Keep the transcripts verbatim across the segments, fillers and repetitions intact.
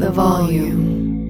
the volume.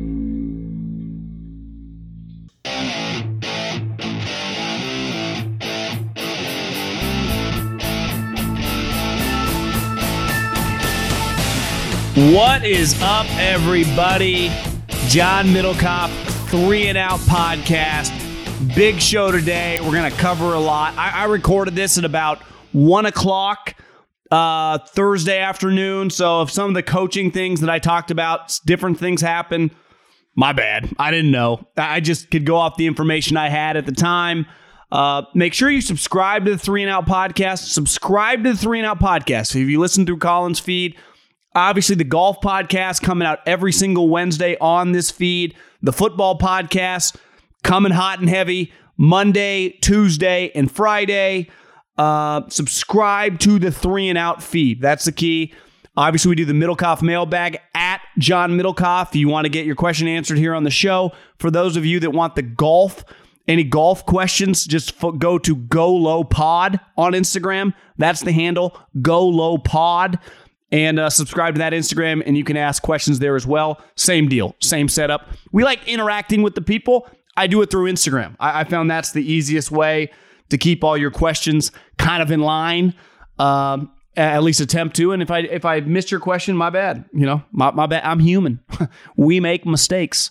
What is up, everybody? John Middlecoff, Three and Out Podcast. Big show today. We're going to cover a lot. I, I recorded this at about one o'clock uh, Thursday afternoon. So if some of the coaching things that I talked about, different things happen, my bad. I didn't know. I just could go off the information I had at the time. Uh, make sure you subscribe to the Three and Out Podcast. Subscribe to the Three and Out Podcast. If you listen through Colin's feed, obviously, the golf podcast coming out every single Wednesday on this feed. The football podcast coming hot and heavy Monday, Tuesday, and Friday. Uh, subscribe to the Three and Out feed. That's the key. Obviously, we do the Middlecoff mailbag at John Middlecoff. If you want to get your question answered here on the show. For those of you that want the golf, any golf questions, just f- go to Go Low Pod on Instagram. That's the handle, Go Low Pod. And uh, subscribe to that Instagram, and you can ask questions there as well. Same deal, same setup. We like interacting with the people. I do it through Instagram. I, I found that's the easiest way to keep all your questions kind of in line. Um, at least attempt to. And if I if I missed your question, my bad. You know, my my bad. I'm human. We make mistakes.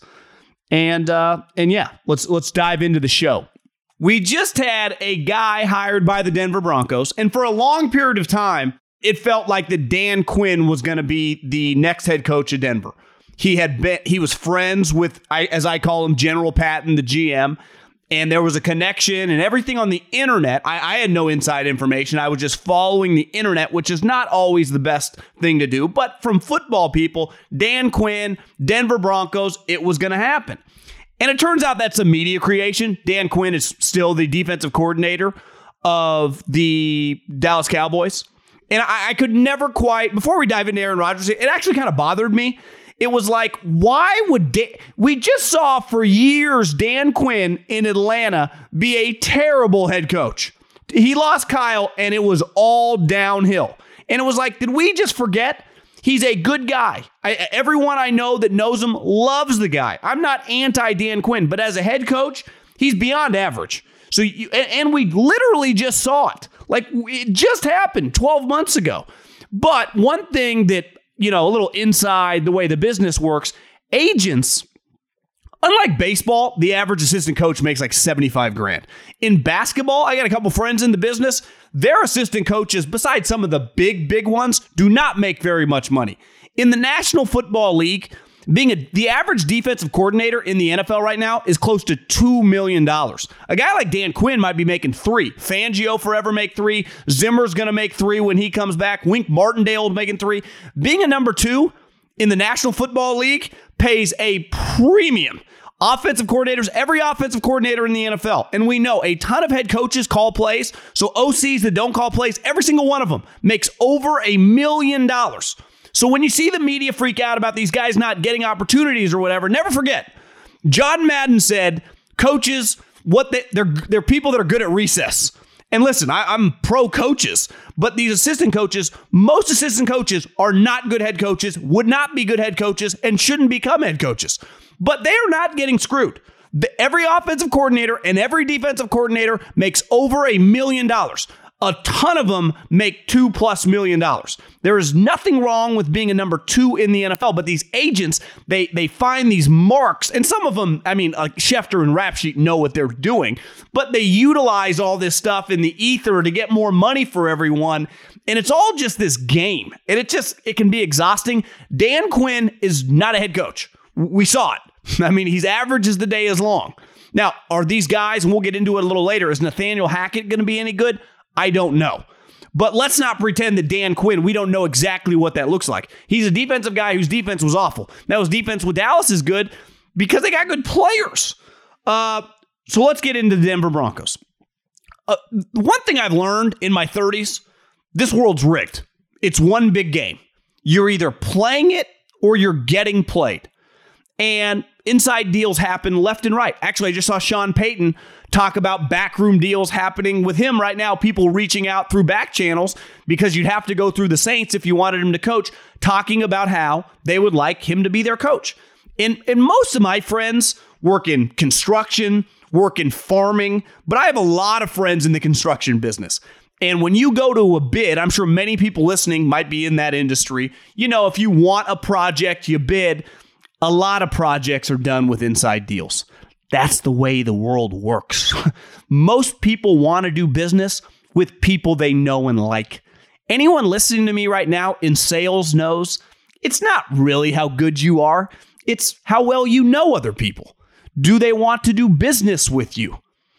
And uh, and yeah, let's let's dive into the show. We just had a guy hired by the Denver Broncos, and for a long period of time, it felt like that Dan Quinn was going to be the next head coach of Denver. He had been, he was friends with, as I call him, General Patton, the G M, and there was a connection and everything on the internet. I, I had no inside information. I was just following the internet, which is not always the best thing to do. But from football people, Dan Quinn, Denver Broncos, it was going to happen. And it turns out that's a media creation. Dan Quinn is still the defensive coordinator of the Dallas Cowboys. And I, I could never quite, before we dive into Aaron Rodgers, it actually kind of bothered me. It was like, why would Dan, we just saw for years Dan Quinn in Atlanta be a terrible head coach. He lost Kyle and it was all downhill. And it was like, did we just forget? He's a good guy. I, everyone I know that knows him loves the guy. I'm not anti-Dan Quinn, but as a head coach, he's beyond average. So, you, and, and we literally just saw it. Like, it just happened twelve months ago. But one thing that, you know, a little inside the way the business works, agents, unlike baseball, the average assistant coach makes like seventy-five grand. In basketball, I got a couple friends in the business. Their assistant coaches, besides some of the big, big ones, do not make very much money. In the National Football League, being a, the average defensive coordinator in the N F L right now is close to two million dollars. A guy like Dan Quinn might be making three. Fangio forever make three. Zimmer's going to make three when he comes back. Wink Martindale making three. Being a number two in the National Football League pays a premium. Offensive coordinators, every offensive coordinator in the N F L. And we know a ton of head coaches call plays. So O Cs that don't call plays, every single one of them makes over a million dollars. So when you see the media freak out about these guys not getting opportunities or whatever, never forget, John Madden said, coaches, what they, they're they're people that are good at recess. And listen, I, I'm pro coaches, but these assistant coaches, most assistant coaches are not good head coaches, would not be good head coaches, and shouldn't become head coaches. But they are not getting screwed. The, every offensive coordinator and every defensive coordinator makes over a million dollars. A ton of them make two plus million dollars. There is nothing wrong with being a number two in the N F L, but these agents, they they find these marks, and some of them, I mean, like Schefter and Rapsheet know what they're doing, but they utilize all this stuff in the ether to get more money for everyone, and it's all just this game, and it just, it can be exhausting. Dan Quinn is not a head coach. We saw it. I mean, he's average as the day is long. Now, are these guys, and we'll get into it a little later, is Nathaniel Hackett going to be any good? I don't know. But let's not pretend that Dan Quinn, we don't know exactly what that looks like. He's a defensive guy whose defense was awful. Now, his defense with Dallas is good because they got good players. Uh, so let's get into the Denver Broncos. Uh, one thing I've learned in my thirties, this world's rigged. It's one big game. You're either playing it or you're getting played. And inside deals happen left and right. Actually, I just saw Sean Payton talk about backroom deals happening with him right now, people reaching out through back channels because you'd have to go through the Saints if you wanted him to coach, talking about how they would like him to be their coach. And, and most of my friends work in construction, work in farming, but I have a lot of friends in the construction business. And when you go to a bid, I'm sure many people listening might be in that industry. You know, if you want a project, you bid. A lot of projects are done with inside deals. That's the way the world works. Most people want to do business with people they know and like. Anyone listening to me right now in sales knows it's not really how good you are. It's how well you know other people. Do they want to do business with you?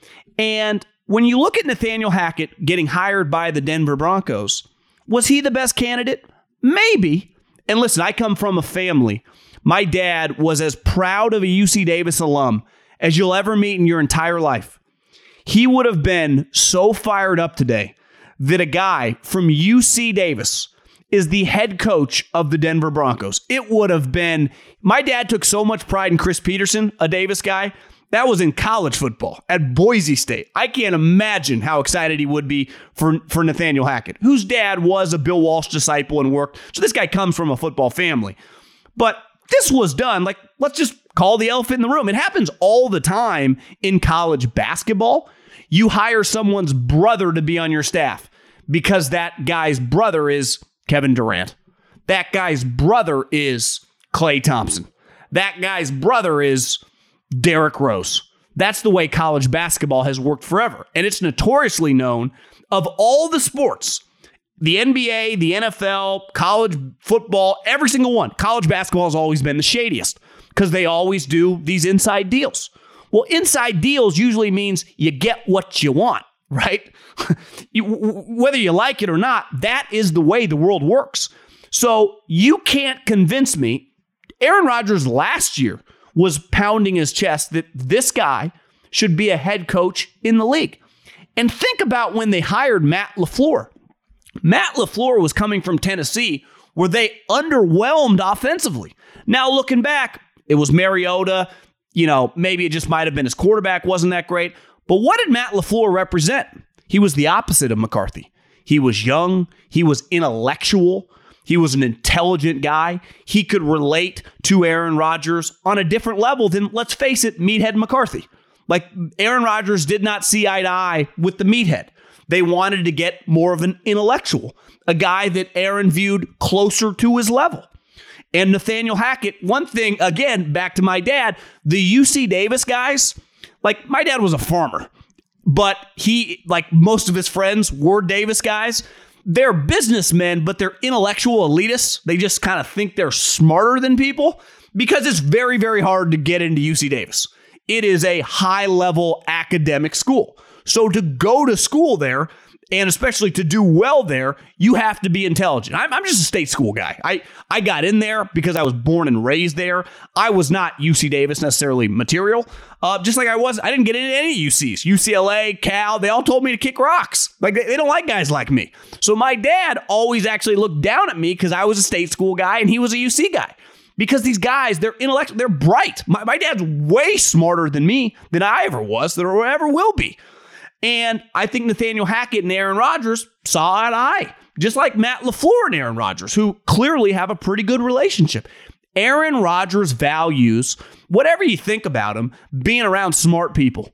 And when you look at Nathaniel Hackett getting hired by the Denver Broncos, was he the best candidate? Maybe. And listen, I come from a family. My dad was as proud of a U C Davis alum as you'll ever meet in your entire life. He would have been so fired up today that a guy from U C Davis is the head coach of the Denver Broncos. It would have been, my dad took so much pride in Chris Peterson, a Davis guy. That was in college football at Boise State. I can't imagine how excited he would be for, for Nathaniel Hackett, whose dad was a Bill Walsh disciple and worked. So this guy comes from a football family. But this was done, like, let's just call the elephant in the room. It happens all the time in college basketball. You hire someone's brother to be on your staff because that guy's brother is Kevin Durant. That guy's brother is Klay Thompson. That guy's brother is Derrick Rose. That's the way college basketball has worked forever. And it's notoriously known of all the sports, the N B A, the N F L, college football, every single one. College basketball has always been the shadiest because they always do these inside deals. Well, inside deals usually means you get what you want, right? you, whether you like it or not, that is the way the world works. So you can't convince me. Aaron Rodgers last year was pounding his chest that this guy should be a head coach in the league. And think about when they hired Matt LaFleur. Matt LaFleur was coming from Tennessee, where they underwhelmed offensively. Now, looking back, it was Mariota. You know, maybe it just might have been his quarterback wasn't that great. But what did Matt LaFleur represent? He was the opposite of McCarthy. He was young. He was intellectual. He was an intelligent guy. He could relate to Aaron Rodgers on a different level than, let's face it, Meathead McCarthy. Like, Aaron Rodgers did not see eye to eye with the Meathead. They wanted to get more of an intellectual, a guy that Aaron viewed closer to his level. And Nathaniel Hackett, one thing, again, back to my dad, the U C Davis guys, like, my dad was a farmer, but he, like most of his friends, were Davis guys. They're businessmen, but they're intellectual elitists. They just kind of think they're smarter than people because it's very, very hard to get into U C Davis. It is a high-level academic school. So to go to school there, and especially to do well there, you have to be intelligent. I'm, I'm just a state school guy. I, I got in there because I was born and raised there. I was not U C Davis necessarily material. Uh, just like I was, I didn't get into any U Cs. U C L A, Cal, they all told me to kick rocks. Like, they, they don't like guys like me. So my dad always actually looked down at me because I was a state school guy and he was a U C guy. Because these guys, they're intellectual, they're bright. My, my dad's way smarter than me, than I ever was, than I ever will be. And I think Nathaniel Hackett and Aaron Rodgers saw eye to eye, just like Matt LaFleur and Aaron Rodgers, who clearly have a pretty good relationship. Aaron Rodgers values, whatever you think about him, being around smart people.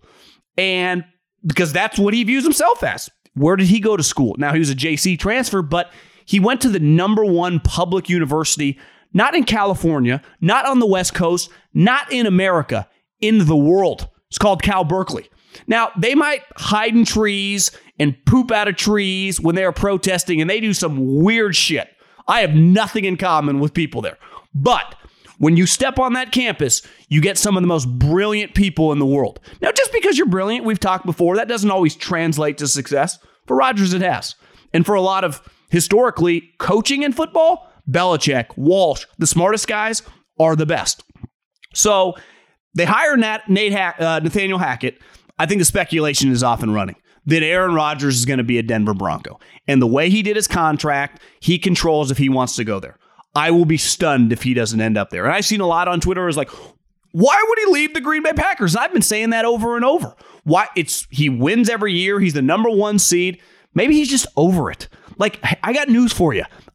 And because that's what he views himself as. Where did he go to school? Now, he was a J C transfer, but he went to the number one public university, not in California, not on the West Coast, not in America, in the world. It's called Cal Berkeley. Now, they might hide in trees and poop out of trees when they are protesting, and they do some weird shit. I have nothing in common with people there. But when you step on that campus, you get some of the most brilliant people in the world. Now, just because you're brilliant, we've talked before, that doesn't always translate to success. For Rodgers, it has. And for a lot of, historically, coaching in football, Belichick, Walsh, the smartest guys are the best. So they hire Nat, Nate ha- uh, Nathaniel Hackett. I think the speculation is off and running that Aaron Rodgers is going to be a Denver Bronco. And the way he did his contract, he controls if he wants to go there. I will be stunned if he doesn't end up there. And I've seen a lot on Twitter is like, why would he leave the Green Bay Packers? I've been saying that over and over. Why? It's he wins every year. He's the number one seed. Maybe he's just over it. Like, I got news for you.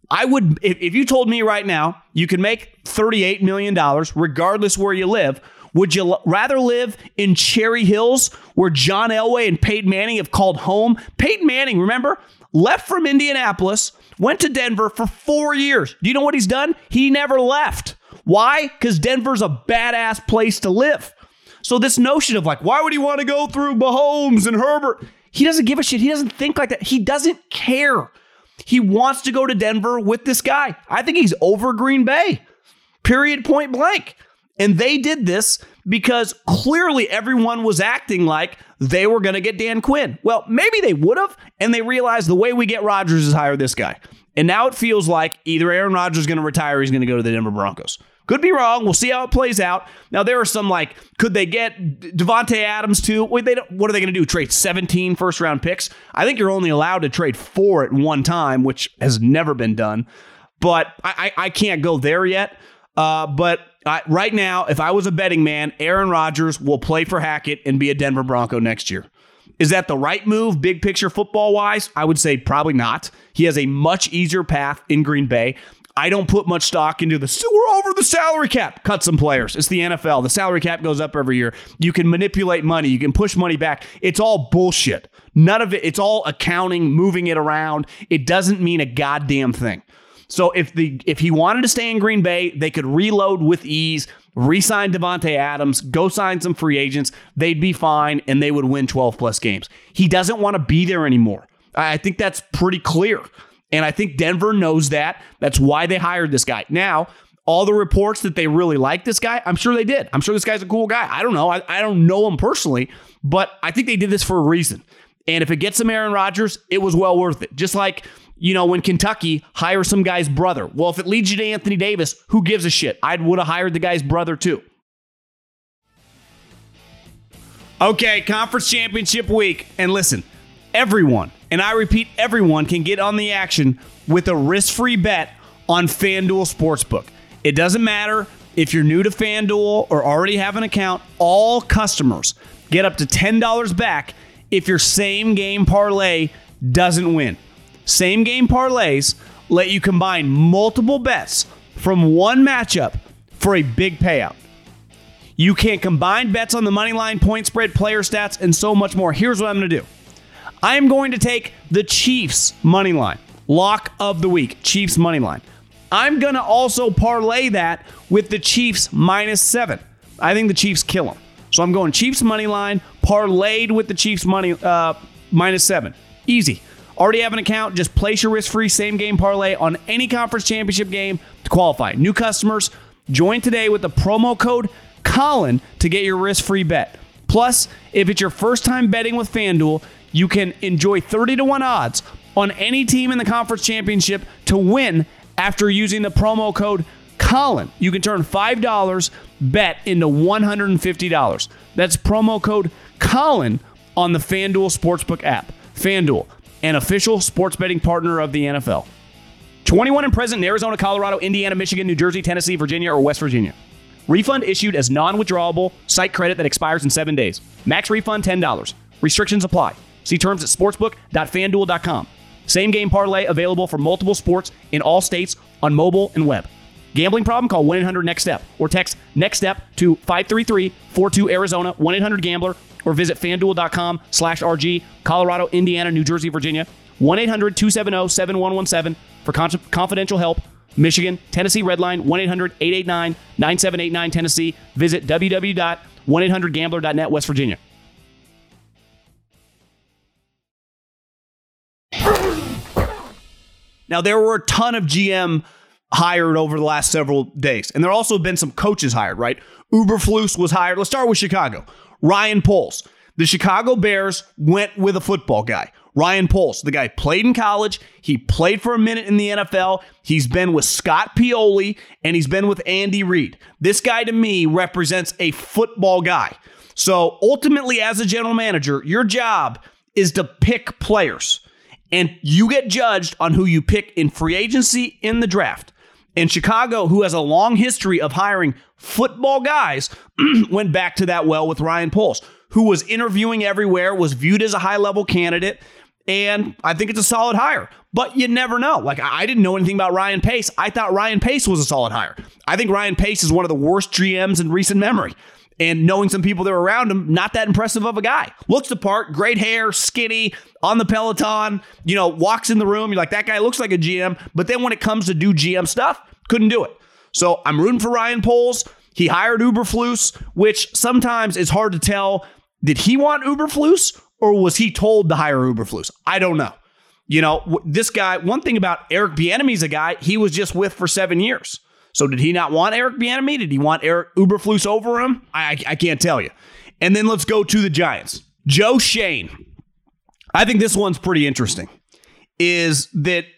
I would, if, if you told me right now you can make thirty-eight million dollars regardless where you live, would you l- rather live in Cherry Hills where John Elway and Peyton Manning have called home? Peyton Manning, remember, left from Indianapolis, went to Denver for four years. Do you know what he's done? He never left. Why? Because Denver's a badass place to live. So this notion of like, why would he want to go through Mahomes and Herbert? He doesn't give a shit. He doesn't think like that. He doesn't care. He wants to go to Denver with this guy. I think he's over Green Bay. Period, point blank. And they did this because clearly everyone was acting like they were going to get Dan Quinn. Well, maybe they would have, and they realized the way we get Rodgers is hire this guy. And now it feels like either Aaron Rodgers is going to retire or he's going to go to the Denver Broncos. Could be wrong. We'll see how it plays out. Now, there are some like, could they get Devontae Adams too? Wait, they don't, what are they going to do? Trade seventeen first-round picks? I think you're only allowed to trade four at one time, which has never been done. But I, I, I can't go there yet. Uh, but I, right now, if I was a betting man, Aaron Rodgers will play for Hackett and be a Denver Bronco next year. Is that the right move, big picture football-wise? I would say probably not. He has a much easier path in Green Bay. I don't put much stock into the, so we're over the salary cap. Cut some players. It's the N F L. The salary cap goes up every year. You can manipulate money. You can push money back. It's all bullshit. None of it. It's all accounting, moving it around. It doesn't mean a goddamn thing. So if the if he wanted to stay in Green Bay, they could reload with ease, re-sign Devontae Adams, go sign some free agents. They'd be fine, and they would win twelve plus games. He doesn't want to be there anymore. I think that's pretty clear. And I think Denver knows that. That's why they hired this guy. Now, all the reports that they really like this guy, I'm sure they did. I'm sure this guy's a cool guy. I don't know. I, I don't know him personally, but I think they did this for a reason. And if it gets some Aaron Rodgers, it was well worth it. Just like, you know, when Kentucky hires some guy's brother. Well, if it leads you to Anthony Davis, who gives a shit? I would have hired the guy's brother too. Okay, conference championship week. And listen, everyone, and I repeat, everyone can get on the action with a risk-free bet on FanDuel Sportsbook. It doesn't matter if you're new to FanDuel or already have an account. All customers get up to ten dollars back if your same-game parlay doesn't win. Same-game parlays let you combine multiple bets from one matchup for a big payout. You can combine bets on the money line, point spread, player stats, and so much more. Here's what I'm going to do. I am going to take the Chiefs money line, lock of the week, Chiefs money line. I'm going to also parlay that with the Chiefs minus seven. I think the Chiefs kill them. So I'm going Chiefs money line, parlayed with the Chiefs money uh, minus seven. Easy. Already have an account, just place your risk-free same-game parlay on any conference championship game to qualify. New customers, join today with the promo code Colin to get your risk-free bet. Plus, if it's your first time betting with FanDuel, you can enjoy thirty to one odds on any team in the conference championship to win after using the promo code Colin. You can turn five dollars bet into one hundred fifty dollars. That's promo code Colin on the FanDuel Sportsbook app. FanDuel, an official sports betting partner of the N F L. twenty-one and present in Arizona, Colorado, Indiana, Michigan, New Jersey, Tennessee, Virginia, or West Virginia. Refund issued as non-withdrawable site credit that expires in seven days. Max refund ten dollars. Restrictions apply. See terms at sportsbook dot fan duel dot com. Same game parlay available for multiple sports in all states on mobile and web. Gambling problem? Call one eight hundred next step or text NEXTSTEP to five three three four two Arizona, one eight hundred gambler, or visit fanduel dot com slash R G, Colorado, Indiana, New Jersey, Virginia, one eight hundred two seven zero seven one one seven for con- confidential help. Michigan, Tennessee Redline, one eight hundred eight eight nine nine seven eight nine, Tennessee. Visit w w w dot one eight hundred gambler dot net, West Virginia. Now, there were a ton of G M hired over the last several days, and there also have been some coaches hired, right? Uberflus was hired. Let's start with Chicago. Ryan Poles. The Chicago Bears went with a football guy. Ryan Poles, the guy played in college. He played for a minute in the N F L. He's been with Scott Pioli, and he's been with Andy Reid. This guy, to me, represents a football guy. So ultimately, as a general manager, your job is to pick players. And you get judged on who you pick in free agency in the draft. And Chicago, who has a long history of hiring football guys, went back to that well with Ryan Poles, who was interviewing everywhere, was viewed as a high-level candidate. And I think it's a solid hire. But you never know. Like, I didn't know anything about Ryan Pace. I thought Ryan Pace was a solid hire. I think Ryan Pace is one of the worst G Ms in recent memory. And knowing some people that were around him, not that impressive of a guy. Looks the part, great hair, skinny, on the Peloton, you know, walks in the room. You're like, that guy looks like a G M. But then when it comes to do G M stuff, couldn't do it. So I'm rooting for Ryan Poles. He hired Eberflus, which sometimes is hard to tell. Did he want Eberflus? Or was he told to hire Eberflus? I don't know. You know, this guy, one thing about Eric Bieniemy's a guy he was just with for seven years. So did he not want Eric Bieniemy? Did he want Eric Eberflus over him? I, I, I can't tell you. And then let's go to the Giants. Joe Schoen. I think this one's pretty interesting. Is that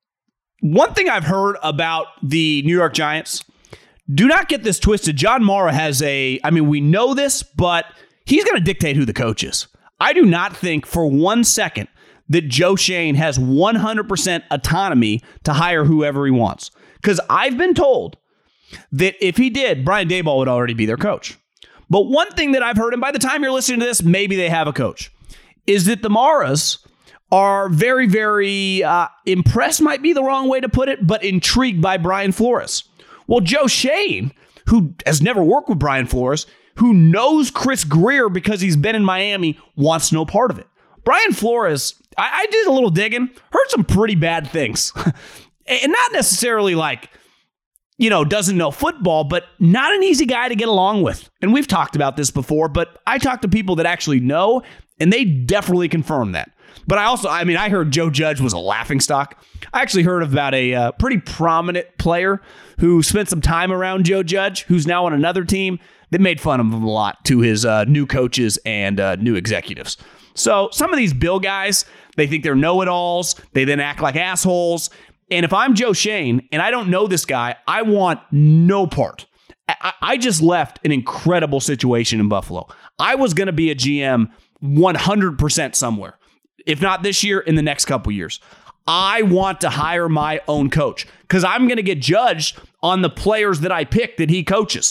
one thing I've heard about the New York Giants, do not get this twisted. John Mara has a, I mean, we know this, but he's going to dictate who the coach is. I do not think for one second that Joe Schoen has one hundred percent autonomy to hire whoever he wants. Because I've been told that if he did, Brian Daboll would already be their coach. But one thing that I've heard, and by the time you're listening to this, maybe they have a coach, is that the Maras are very, very uh, impressed, might be the wrong way to put it, but intrigued by Brian Flores. Well, Joe Schoen, who has never worked with Brian Flores, who knows Chris Grier because he's been in Miami, wants no part of it. Brian Flores, I, I did a little digging, heard some pretty bad things. And not necessarily like, you know, doesn't know football, but not an easy guy to get along with. And we've talked about this before, but I talked to people that actually know, and they definitely confirm that. But I also, I mean, I heard Joe Judge was a laughingstock. I actually heard about a uh, pretty prominent player who spent some time around Joe Judge, who's now on another team, that made fun of him a lot to his uh, new coaches and uh, new executives. So some of these Bill guys, they think they're know-it-alls. They then act like assholes. And if I'm Joe Schoen and I don't know this guy, I want no part. I, I just left an incredible situation in Buffalo. I was going to be a G M one hundred percent somewhere. If not this year, in the next couple years. I want to hire my own coach because I'm going to get judged on the players that I pick that he coaches.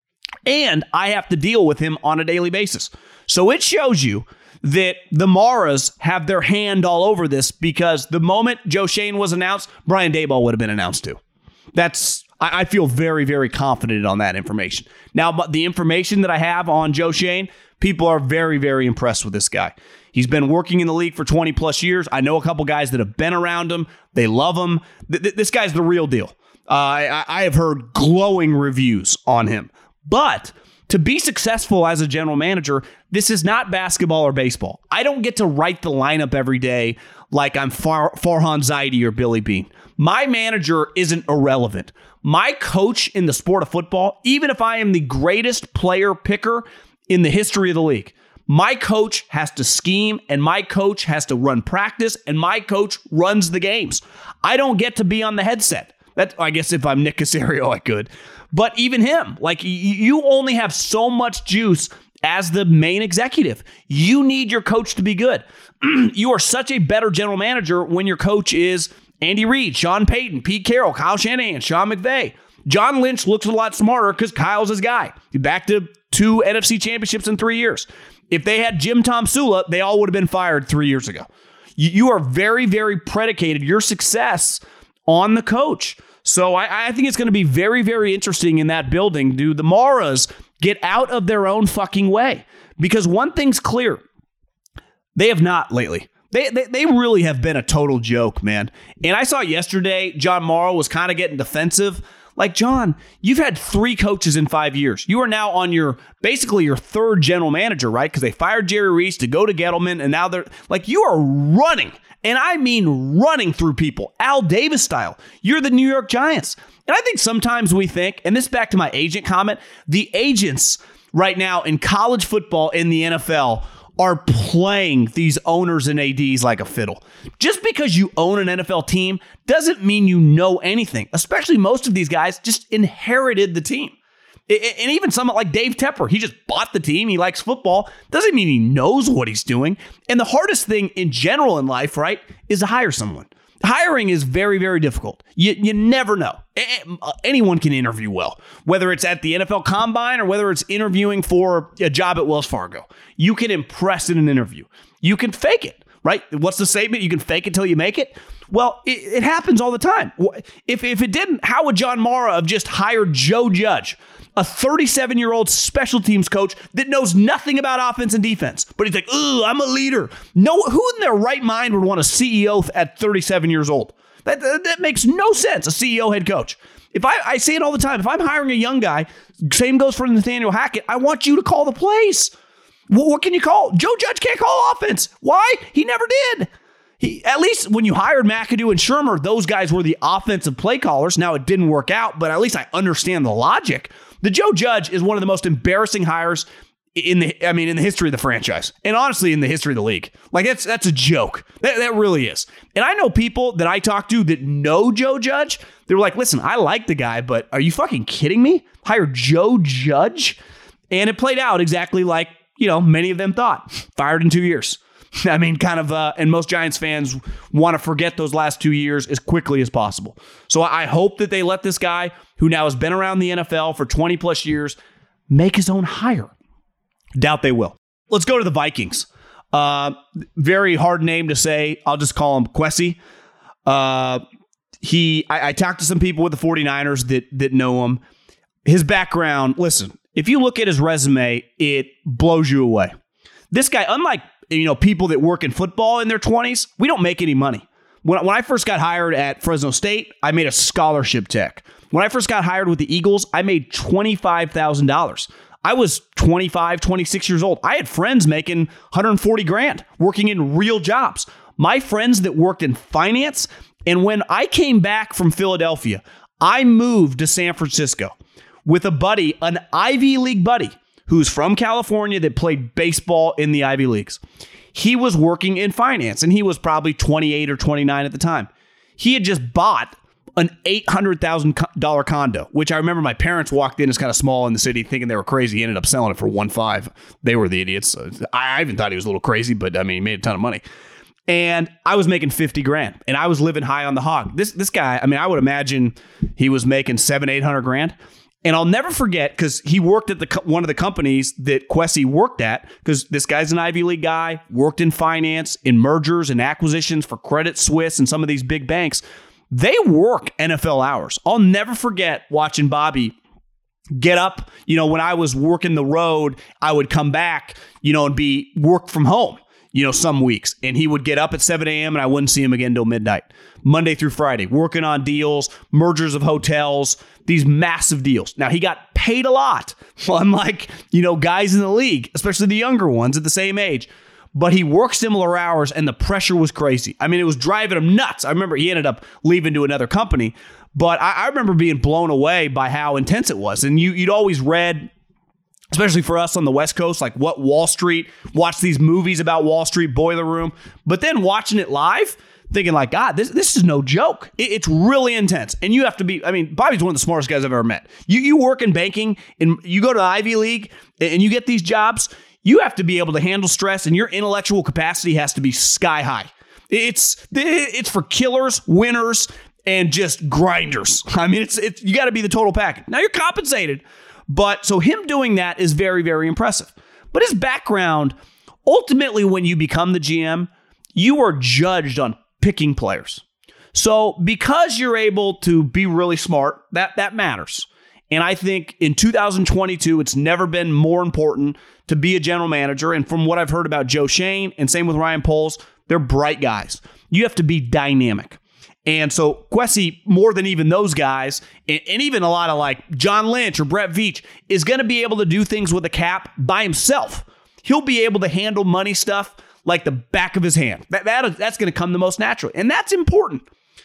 And I have to deal with him on a daily basis. So it shows you that the Maras have their hand all over this because the moment Joe Schoen was announced, Brian Daboll would have been announced too. That's, I feel very, very confident on that information. Now, the information that I have on Joe Schoen, people are very, very impressed with this guy. He's been working in the league for twenty plus years. I know a couple guys that have been around him. They love him. This guy's the real deal. Uh, I, I have heard glowing reviews on him. But to be successful as a general manager, this is not basketball or baseball. I don't get to write the lineup every day like I'm Far- Farhan Zaidi or Billy Beane. My manager isn't irrelevant. My coach in the sport of football, even if I am the greatest player picker in the history of the league, my coach has to scheme and my coach has to run practice and my coach runs the games. I don't get to be on the headset. That, I guess if I'm Nick Caserio, I could. But even him, like you only have so much juice as the main executive. You need your coach to be good. You are such a better general manager when your coach is Andy Reid, Sean Payton, Pete Carroll, Kyle Shanahan, Sean McVay. John Lynch looks a lot smarter because Kyle's his guy. Back to two N F C championships in three years. If they had Jim Tom Sula, they all would have been fired three years ago. You are very, very predicated, your success, on the coach. So I, I think it's going to be very, very interesting in that building. Do the Maras get out of their own fucking way? Because one thing's clear. They have not lately. They, they they really have been a total joke, man. And I saw yesterday, John Mara was kind of getting defensive. Like, John, you've had three coaches in five years. You are now on your, basically your third general manager, right? Because they fired Jerry Reese to go to Gettleman, and now they're, like, you are running. And I mean running through people, Al Davis style. You're the New York Giants. And I think sometimes we think, and this is back to my agent comment, the agents right now in college football in the N F L are playing these owners and A Ds like a fiddle. Just because you own an N F L team doesn't mean you know anything, especially most of these guys just inherited the team. And even someone like Dave Tepper, he just bought the team. He likes football. Doesn't mean he knows what he's doing. And the hardest thing in general in life, right, is to hire someone. Hiring is very, very difficult. You you never know. Anyone can interview well, whether it's at the N F L Combine or whether it's interviewing for a job at Wells Fargo. You can impress in an interview. You can fake it. right? What's the statement? You can fake it till you make it. Well, it, it happens all the time. If, if it didn't, how would John Mara have just hired Joe Judge, a thirty-seven-year-old special teams coach that knows nothing about offense and defense? But he's like, ooh, I'm a leader. No, who in their right mind would want a C E O at thirty-seven years old? That, that, that makes no sense, a C E O head coach. If I, I say it all the time, if I'm hiring a young guy, same goes for Nathaniel Hackett, I want you to call the plays. What, what can you call? Joe Judge can't call offense. Why? He never did. He, at least when you hired McAdoo and Shermer, those guys were the offensive play callers. Now, it didn't work out, but at least I understand the logic. The Joe Judge is one of the most embarrassing hires in the, I mean, in the history of the franchise, and honestly, in the history of the league. Like, that's that's a joke. That, that really is. And I know people that I talk to that know Joe Judge. They were like, listen, I like the guy, but are you fucking kidding me? Hire Joe Judge? And it played out exactly like, you know, many of them thought. Fired in two years. I mean, kind of, uh, and most Giants fans want to forget those last two years as quickly as possible. So I hope that they let this guy, who now has been around the N F L for twenty plus years, make his own hire. Doubt they will. Let's go to the Vikings. Uh, very hard name to say. I'll just call him Kwesi. Uh, he, I, I talked to some people with the 49ers that that know him. His background, listen, if you look at his resume, it blows you away. This guy, unlike you know people that work in football in their twenties, we don't make any money. When, when I first got hired at Fresno State, I made a scholarship tech. When I first got hired with the Eagles, I made twenty-five thousand dollars. I was twenty-five, twenty-six years old. I had friends making one hundred forty grand working in real jobs. My friends that worked in finance. And when I came back from Philadelphia, I moved to San Francisco with a buddy, an Ivy League buddy, who's from California that played baseball in the Ivy Leagues. He was working in finance, and he was probably twenty-eight or twenty-nine at the time. He had just bought an eight hundred thousand dollars condo, which I remember my parents walked in as kind of small in the city thinking they were crazy. He ended up selling it for one point five. They were the idiots. I even thought he was a little crazy, but I mean, he made a ton of money. And I was making fifty grand, and I was living high on the hog. This this guy, I mean, I would imagine he was making seven, eight hundred grand. And I'll never forget, because he worked at the one of the companies that Kwesi worked at, because this guy's an Ivy League guy, worked in finance, in mergers and acquisitions for Credit Suisse and some of these big banks. They work N F L hours. I'll never forget watching Bobby get up. You know, when I was working the road, I would come back, you know, and be work from home, you know, some weeks. And he would get up at seven a.m. and I wouldn't see him again till midnight. Monday through Friday, working on deals, mergers of hotels, these massive deals. Now, he got paid a lot, unlike, you know, guys in the league, especially the younger ones at the same age. But he worked similar hours, and the pressure was crazy. I mean, it was driving him nuts. I remember he ended up leaving to another company. But I, I remember being blown away by how intense it was. And you, you'd always read, especially for us on the West Coast, like what Wall Street, watch these movies about Wall Street, Boiler Room. But then watching it live, thinking like, God, this this is no joke. It, it's really intense. And you have to be, I mean, Bobby's one of the smartest guys I've ever met. You you work in banking, and you go to the Ivy League, and you get these jobs, you have to be able to handle stress, and your intellectual capacity has to be sky high. It's it's for killers, winners, and just grinders. I mean, it's it's you got to be the total package. Now, you're compensated. But so him doing that is very, very impressive. But his background, ultimately, when you become the G M, you are judged on picking players. So because you're able to be really smart, that that matters. And I think in two thousand twenty-two, it's never been more important to be a general manager. And from what I've heard about Joe Schoen, and same with Ryan Poles, they're bright guys. You have to be dynamic. And so Kwesi, more than even those guys, and, and even a lot of like John Lynch or Brett Veach, is going to be able to do things with a cap by himself. He'll be able to handle money stuff like the back of his hand. That, that That's going to come the most naturally. And that's important.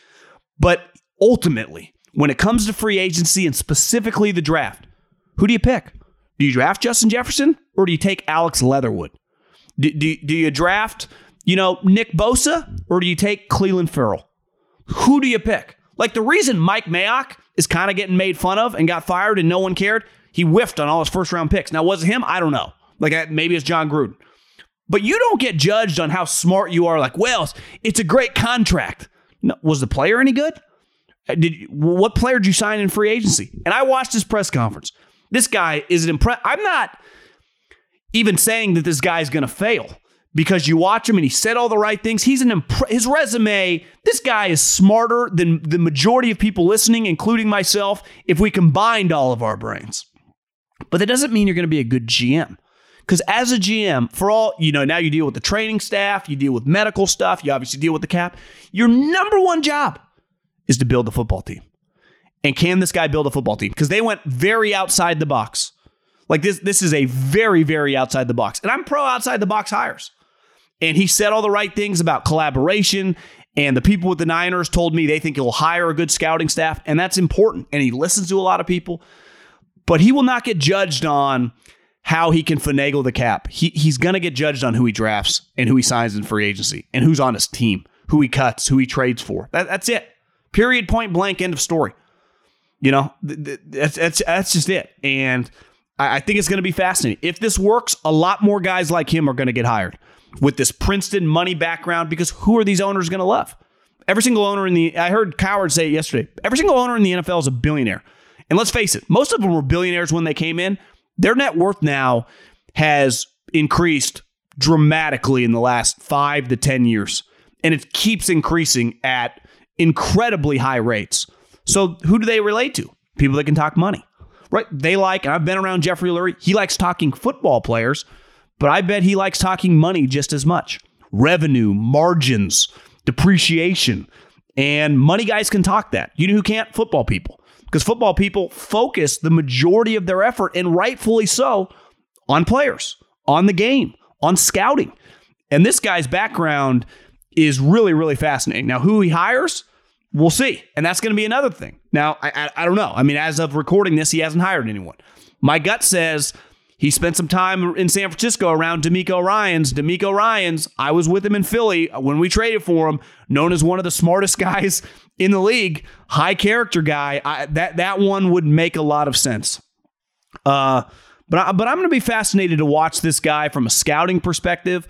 But ultimately, when it comes to free agency and specifically the draft, who do you pick? Do you draft Justin Jefferson, or do you take Alex Leatherwood? Do, do, do you draft, you know, Nick Bosa, or do you take Cleveland Ferrell? Who do you pick? Like, the reason Mike Mayock is kind of getting made fun of and got fired and no one cared, he whiffed on all his first round picks. Now, was it him? I don't know. Like, maybe it's John Gruden. But you don't get judged on how smart you are. Like, well, it's a great contract. No, was the player any good? Did what player did you sign in free agency? And I watched his press conference. This guy is an impress. I'm not even saying that this guy is going to fail, because you watch him and he said all the right things. He's an imp- his resume, this guy is smarter than the majority of people listening, including myself, if we combined all of our brains. But that doesn't mean you're going to be a good G M. Because as a G M, for all, you know, now you deal with the training staff, you deal with medical stuff, you obviously deal with the cap. Your number one job is to build the football team. And can this guy build a football team? Because they went very outside the box. Like this, this is a very, very outside the box. And I'm pro outside the box hires. And he said all the right things about collaboration. And the people with the Niners told me they think he'll hire a good scouting staff. And that's important. And he listens to a lot of people. But he will not get judged on how he can finagle the cap. He, he's going to get judged on who he drafts and who he signs in free agency and who's on his team, who he cuts, who he trades for. That, that's it. Period, point blank, end of story. You know, that's, that's, that's just it. And I, I think it's going to be fascinating. If this works, a lot more guys like him are going to get hired with this Princeton money background, because who are these owners going to love? Every single owner in the, I heard Coward say it yesterday, every single owner in the N F L is a billionaire. And let's face it, most of them were billionaires when they came in. Their net worth now has increased dramatically in the last five to ten years. And it keeps increasing at incredibly high rates. So who do they relate to? People that can talk money, right? They like, and I've been around Jeffrey Lurie, he likes talking football players, but I bet he likes talking money just as much. Revenue, margins, depreciation, and money guys can talk that. You know who can't? Football people. Because football people focus the majority of their effort, and rightfully so, on players, on the game, on scouting. And this guy's background is really, really fascinating. Now, who he hires, we'll see. And that's going to be another thing. Now, I, I I don't know. I mean, as of recording this, he hasn't hired anyone. My gut says he spent some time in San Francisco around D'Amico Ryans. D'Amico Ryans, I was with him in Philly when we traded for him, known as one of the smartest guys in the league, high character guy. I, that that one would make a lot of sense. Uh, but I, but I'm going to be fascinated to watch this guy from a scouting perspective.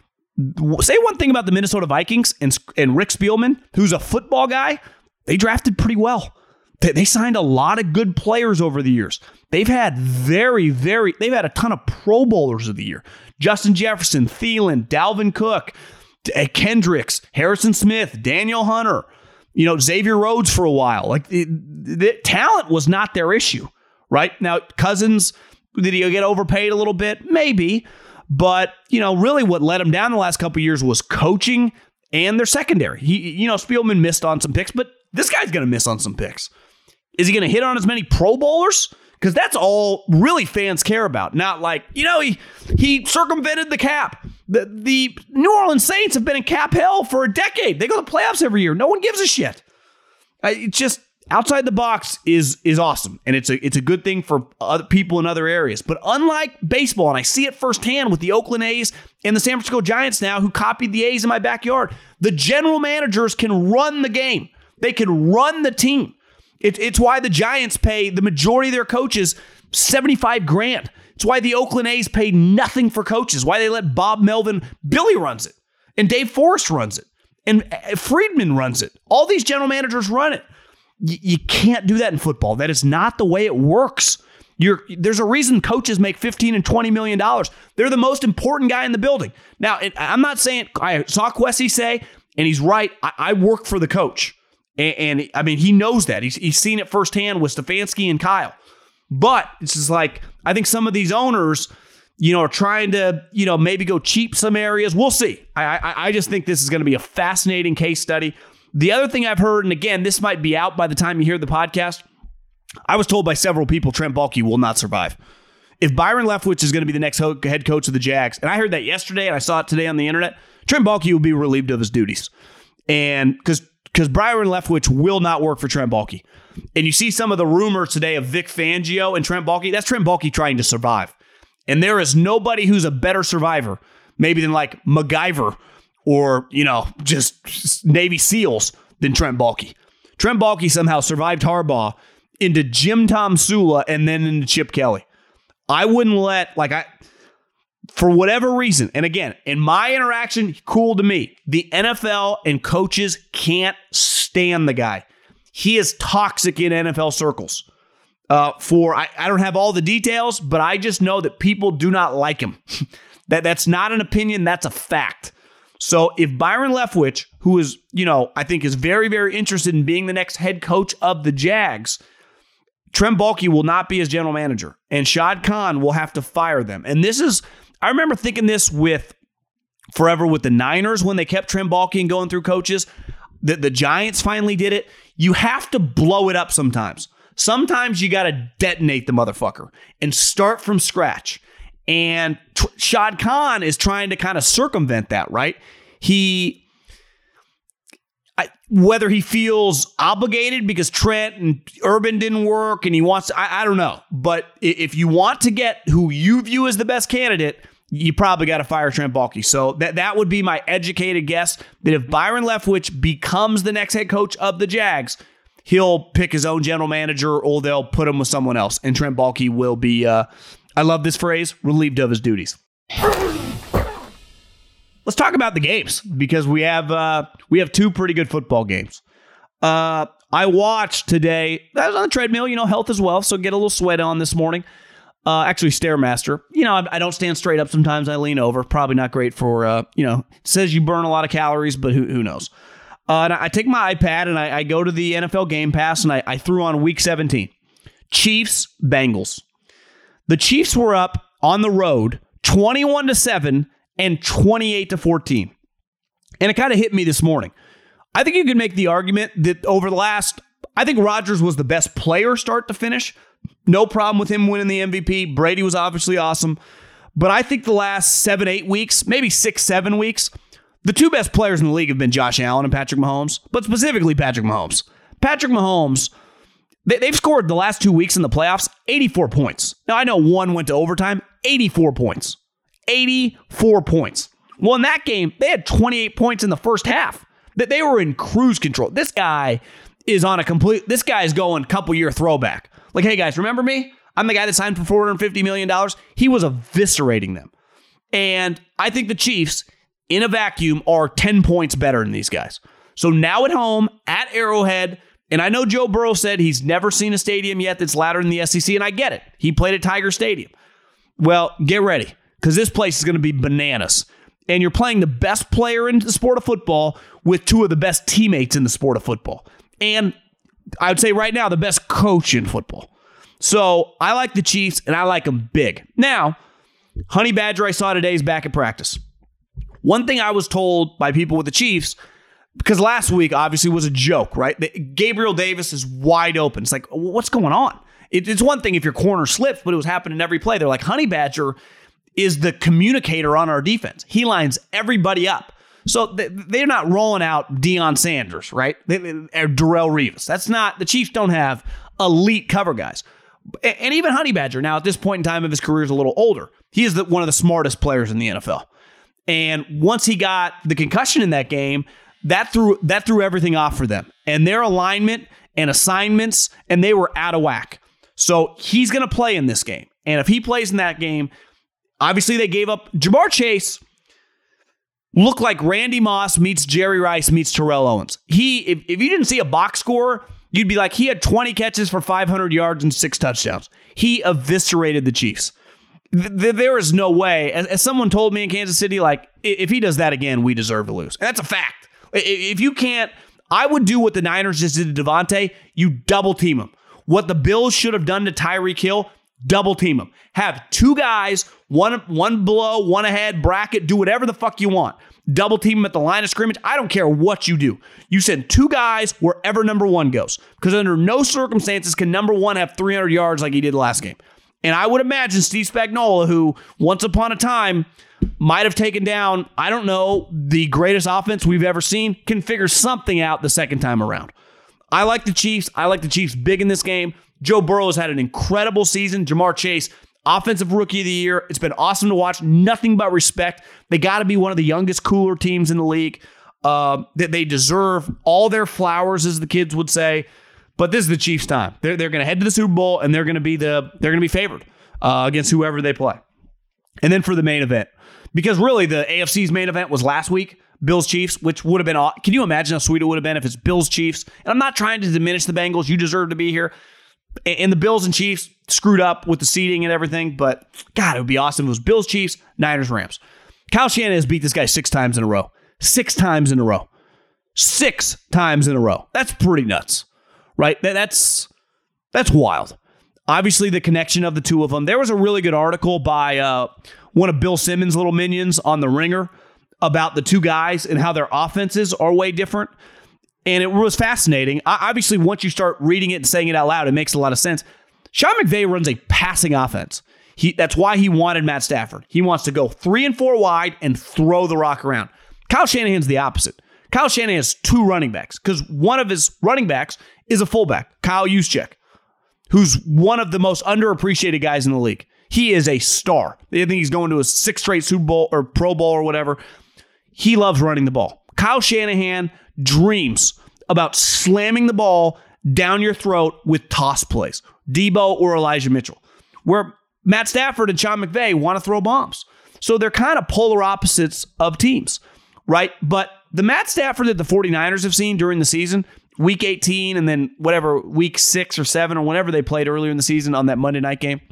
Say one thing about the Minnesota Vikings and and Rick Spielman, who's a football guy. They drafted pretty well. They, they signed a lot of good players over the years. They've had very, very, they've had a ton of Pro Bowlers of the year. Justin Jefferson, Thielen, Dalvin Cook, Kendricks, Harrison Smith, Daniel Hunter, you know, Xavier Rhodes for a while. Like the, the talent was not their issue, right? Now, Cousins, did he get overpaid a little bit? Maybe. But, you know, really what let him down the last couple of years was coaching and their secondary. He, you know, Spielman missed on some picks, but this guy's going to miss on some picks. Is he going to hit on as many Pro Bowlers? Because that's all really fans care about. Not like, you know, he he circumvented the cap. The, the New Orleans Saints have been in cap hell for a decade. They go to the playoffs every year. No one gives a shit. It's just outside the box is is awesome. And it's a, it's a good thing for other people in other areas. But unlike baseball, and I see it firsthand with the Oakland A's and the San Francisco Giants now, who copied the A's in my backyard, the general managers can run the game. They can run the team. It, it's why the Giants pay the majority of their coaches seventy-five grand. It's why the Oakland A's pay nothing for coaches. Why they let Bob Melvin, Billy runs it, and Dave Forrest runs it, and Friedman runs it. All these general managers run it. Y- you can't do that in football. That is not the way it works. You're, there's a reason coaches make fifteen and twenty million dollars. They're the most important guy in the building. Now, it, I'm not saying, I saw Kwesi say, and he's right, I, I work for the coach. And, and I mean, he knows that. He's, he's seen it firsthand with Stefanski and Kyle. But it's just like, I think some of these owners, you know, are trying to, you know, maybe go cheap some areas. We'll see. I, I, I just think this is going to be a fascinating case study. The other thing I've heard, and again, this might be out by the time you hear the podcast, I was told by several people Trent Baalke will not survive. If Byron Leftwich is going to be the next ho- head coach of the Jags, and I heard that yesterday and I saw it today on the internet, Trent Baalke will be relieved of his duties. And because Because Byron Leftwich will not work for Trent Baalke. And you see some of the rumors today of Vic Fangio and Trent Baalke. That's Trent Baalke trying to survive. And there is nobody who's a better survivor, maybe than like MacGyver or, you know, just Navy SEALs than Trent Baalke. Trent Baalke somehow survived Harbaugh into Jim Tom Sula and then into Chip Kelly. I wouldn't let, like, I... For whatever reason, and again, in my interaction, cool to me, the N F L and coaches can't stand the guy. He is toxic in N F L circles. Uh, for I, I don't have all the details, but I just know that people do not like him. That that's not an opinion, that's a fact. So if Byron Leftwich, who is, you know, I think is very, very interested in being the next head coach of the Jags, Trent Baalke will not be his general manager, and Shad Khan will have to fire them. And this is, I remember thinking this with forever with the Niners when they kept Trent Baalke and going through coaches. The, the Giants finally did it. You have to blow it up sometimes. Sometimes you got to detonate the motherfucker and start from scratch. And T- Shad Khan is trying to kind of circumvent that, right? He, I, whether he feels obligated because Trent and Urban didn't work and he wants to, I, I don't know. But if you want to get who you view as the best candidate, you probably got to fire Trent Baalke. So that, that would be my educated guess, that if Byron Leftwich becomes the next head coach of the Jags, he'll pick his own general manager or they'll put him with someone else. And Trent Baalke will be, uh, I love this phrase, relieved of his duties. Let's talk about the games because we have uh, we have two pretty good football games. Uh, I watched today, I was on the treadmill, you know, health as well, so get a little sweat on this morning. Uh, actually, Stairmaster. You know, I, I don't stand straight up sometimes. I lean over. Probably not great for, uh, you know, it says you burn a lot of calories, but who, who knows? Uh, and I, I take my iPad and I, I go to the N F L Game Pass and I, I threw on Week seventeen. Chiefs, Bengals. The Chiefs were up on the road twenty-one to seven and twenty-eight to fourteen. And it kind of hit me this morning. I think you could make the argument that over the last, I think Rodgers was the best player start to finish. No problem with him winning the M V P. Brady was obviously awesome. But I think the last seven, eight weeks, maybe six, seven weeks, the two best players in the league have been Josh Allen and Patrick Mahomes, but specifically Patrick Mahomes. Patrick Mahomes, they've scored the last two weeks in the playoffs eighty-four points. Now, I know one went to overtime, eighty-four points. eighty-four points. Well, in that game, they had twenty-eight points in the first half. That they were in cruise control. This guy is on a complete, this guy is going couple year throwback. Like, hey guys, remember me? I'm the guy that signed for four hundred fifty million dollars. He was eviscerating them. And I think the Chiefs, in a vacuum, are ten points better than these guys. So now at home, at Arrowhead, and I know Joe Burrow said he's never seen a stadium yet that's louder than the S E C, and I get it. He played at Tiger Stadium. Well, get ready, because this place is going to be bananas. And you're playing the best player in the sport of football with two of the best teammates in the sport of football. And I would say right now, the best coach in football. So I like the Chiefs, and I like them big. Now, Honey Badger I saw today is back at practice. One thing I was told by people with the Chiefs, because last week obviously was a joke, right? Gabriel Davis is wide open. It's like, what's going on? It's one thing if your corner slips, but it was happening every play. They're like, Honey Badger is the communicator on our defense. He lines everybody up. So they're not rolling out Deion Sanders, right? Or Darrelle Revis. That's not, the Chiefs don't have elite cover guys. And even Honey Badger, now at this point in time of his career, is a little older. He is the, one of the smartest players in the N F L. And once he got the concussion in that game, that threw that threw everything off for them. And their alignment and assignments, and they were out of whack. So he's going to play in this game. And if he plays in that game, obviously they gave up. Ja'Marr Chase looked like Randy Moss meets Jerry Rice meets Terrell Owens. He, if, if you didn't see a box score, you'd be like, he had twenty catches for five hundred yards and six touchdowns. He eviscerated the Chiefs. Th- there is no way. As, as someone told me in Kansas City, like, if he does that again, we deserve to lose. And that's a fact. If you can't, I would do what the Niners just did to Devontae. You double team him. What the Bills should have done to Tyreek Hill, double team him. Have two guys, one, one below, one ahead, bracket, do whatever the fuck you want. Double team him at the line of scrimmage. I don't care what you do. You send two guys wherever number one goes. Because under no circumstances can number one have three hundred yards like he did last game. And I would imagine Steve Spagnuolo, who once upon a time might have taken down, I don't know, the greatest offense we've ever seen, can figure something out the second time around. I like the Chiefs. I like the Chiefs big in this game. Joe Burrow has had an incredible season. Ja'Marr Chase, Offensive Rookie of the Year. It's been awesome to watch. Nothing but respect. They got to be one of the youngest, cooler teams in the league. Uh, that they deserve all their flowers, as the kids would say. But this is the Chiefs' time. They're they're going to head to the Super Bowl, and they're going to be the they're going to be favored uh, against whoever they play. And then for the main event, because really the A F C's main event was last week, Bills Chiefs, which would have been. Can you imagine how sweet it would have been if it's Bills Chiefs? And I'm not trying to diminish the Bengals. You deserve to be here. And the Bills and Chiefs screwed up with the seeding and everything, but God, it would be awesome if it was Bills, Chiefs, Niners, Rams. Kyle Shanahan has beat this guy six times in a row. Six times in a row. Six times in a row. That's pretty nuts, right? That's that's wild. Obviously, the connection of the two of them. There was a really good article by uh, one of Bill Simmons' little minions on The Ringer about the two guys and how their offenses are way different. And it was fascinating. Obviously, once you start reading it and saying it out loud, it makes a lot of sense. Sean McVay runs a passing offense. He, that's why he wanted Matt Stafford. He wants to go three and four wide and throw the rock around. Kyle Shanahan's the opposite. Kyle Shanahan has two running backs because one of his running backs is a fullback, Kyle Juszczyk, who's one of the most underappreciated guys in the league. He is a star. I think he's going to a sixth straight Super Bowl or Pro Bowl or whatever. He loves running the ball. Kyle Shanahan dreams about slamming the ball down your throat with toss plays, Debo or Elijah Mitchell, where Matt Stafford and Sean McVay want to throw bombs. So they're kind of polar opposites of teams, right? But the Matt Stafford that the 49ers have seen during the season, week eighteen and then whatever, week six or seven or whenever they played earlier in the season on that Monday night game,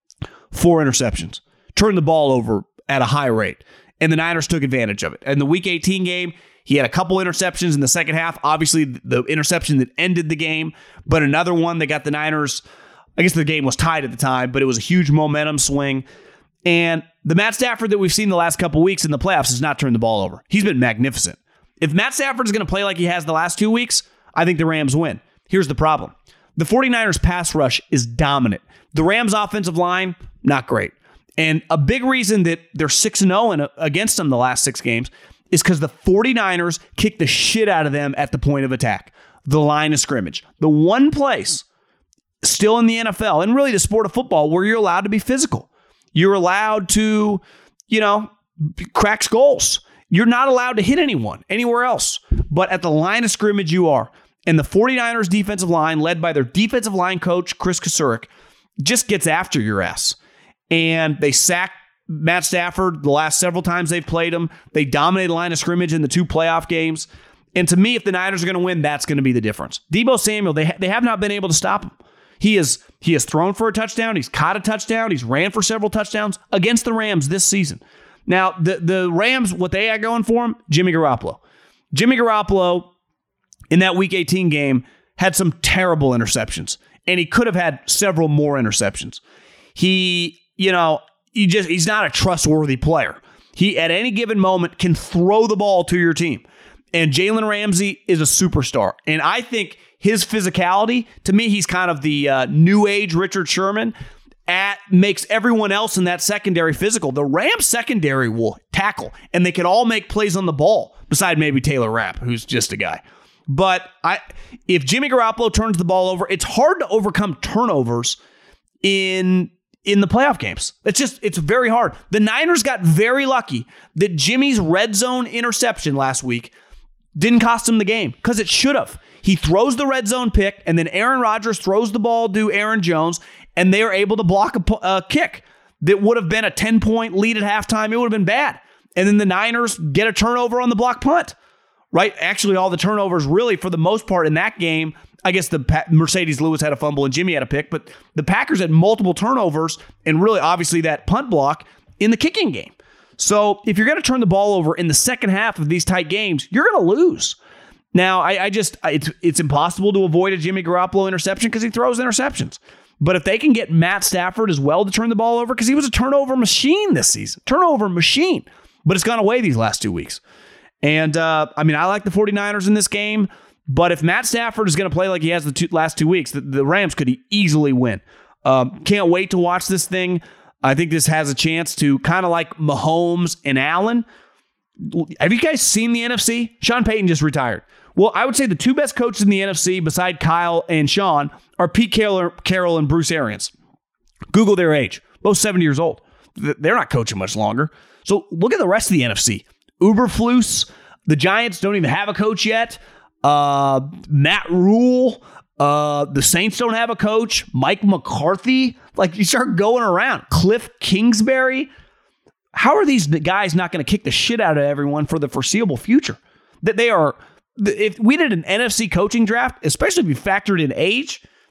four interceptions, turned the ball over at a high rate. And the Niners took advantage of it. And the week eighteen game, he had a couple interceptions in the second half. Obviously, the interception that ended the game, but another one that got the Niners, I guess the game was tied at the time, but it was a huge momentum swing. And the Matt Stafford that we've seen the last couple weeks in the playoffs has not turned the ball over. He's been magnificent. If Matt Stafford is going to play like he has the last two weeks, I think the Rams win. Here's the problem. The 49ers pass rush is dominant. The Rams offensive line, not great. And a big reason that they're six and oh against them the last six games is because the 49ers kick the shit out of them at the point of attack, the line of scrimmage. The one place still in the N F L, and really the sport of football, where you're allowed to be physical. You're allowed to, you know, crack skulls. You're not allowed to hit anyone anywhere else. But at the line of scrimmage, you are. And the 49ers defensive line, led by their defensive line coach, Chris Kasurik, just gets after your ass. And they sack Matt Stafford the last several times they've played him. They dominated the line of scrimmage in the two playoff games. And to me, if the Niners are going to win, that's going to be the difference. Debo Samuel, they, ha- they have not been able to stop him. He is he has thrown for a touchdown. He's caught a touchdown. He's ran for several touchdowns against the Rams this season. Now, the, the Rams, what they had going for him, Jimmy Garoppolo. Jimmy Garoppolo, in that Week eighteen game, had some terrible interceptions. And he could have had several more interceptions. He... You know, he just he's not a trustworthy player. He, at any given moment, can throw the ball to your team. And Jalen Ramsey is a superstar. And I think his physicality, to me, he's kind of the uh, new age Richard Sherman, at makes everyone else in that secondary physical. The Rams secondary will tackle, and they can all make plays on the ball, beside maybe Taylor Rapp, who's just a guy. But I, if Jimmy Garoppolo turns the ball over, it's hard to overcome turnovers in... in the playoff games. It's just, it's very hard. The Niners got very lucky that Jimmy's red zone interception last week didn't cost him the game, because it should have. He throws the red zone pick, and then Aaron Rodgers throws the ball to Aaron Jones, and they are able to block a, a kick that would have been a ten-point lead at halftime. It would have been bad. And then the Niners get a turnover on the block punt, right? Actually, all the turnovers really, for the most part in that game, I guess the pa- Mercedes Lewis had a fumble and Jimmy had a pick, but the Packers had multiple turnovers and really obviously that punt block in the kicking game. So if you're going to turn the ball over in the second half of these tight games, you're going to lose. Now, I, I just, it's it's impossible to avoid a Jimmy Garoppolo interception because he throws interceptions. But if they can get Matt Stafford as well to turn the ball over, because he was a turnover machine this season, turnover machine, but it's gone away these last two weeks. And uh, I mean, I like the 49ers in this game. But if Matt Stafford is going to play like he has the two, last two weeks, the, the Rams could easily win. Um, can't wait to watch this thing. I think this has a chance to, kind of like Mahomes and Allen. Have you guys seen the N F C? Sean Payton just retired. Well, I would say the two best coaches in the N F C, beside Kyle and Sean, are Pete Carroll and Bruce Arians. Google their age. Both seventy years old. They're not coaching much longer. So look at the rest of the N F C. Uberflus. The Giants don't even have a coach yet. Uh, Matt Rule, uh, the Saints don't have a coach. Mike McCarthy, like you start going around. Cliff Kingsbury. How are these guys not going to kick the shit out of everyone for the foreseeable future? That they are. If we did an N F C coaching draft, especially if you factored in age,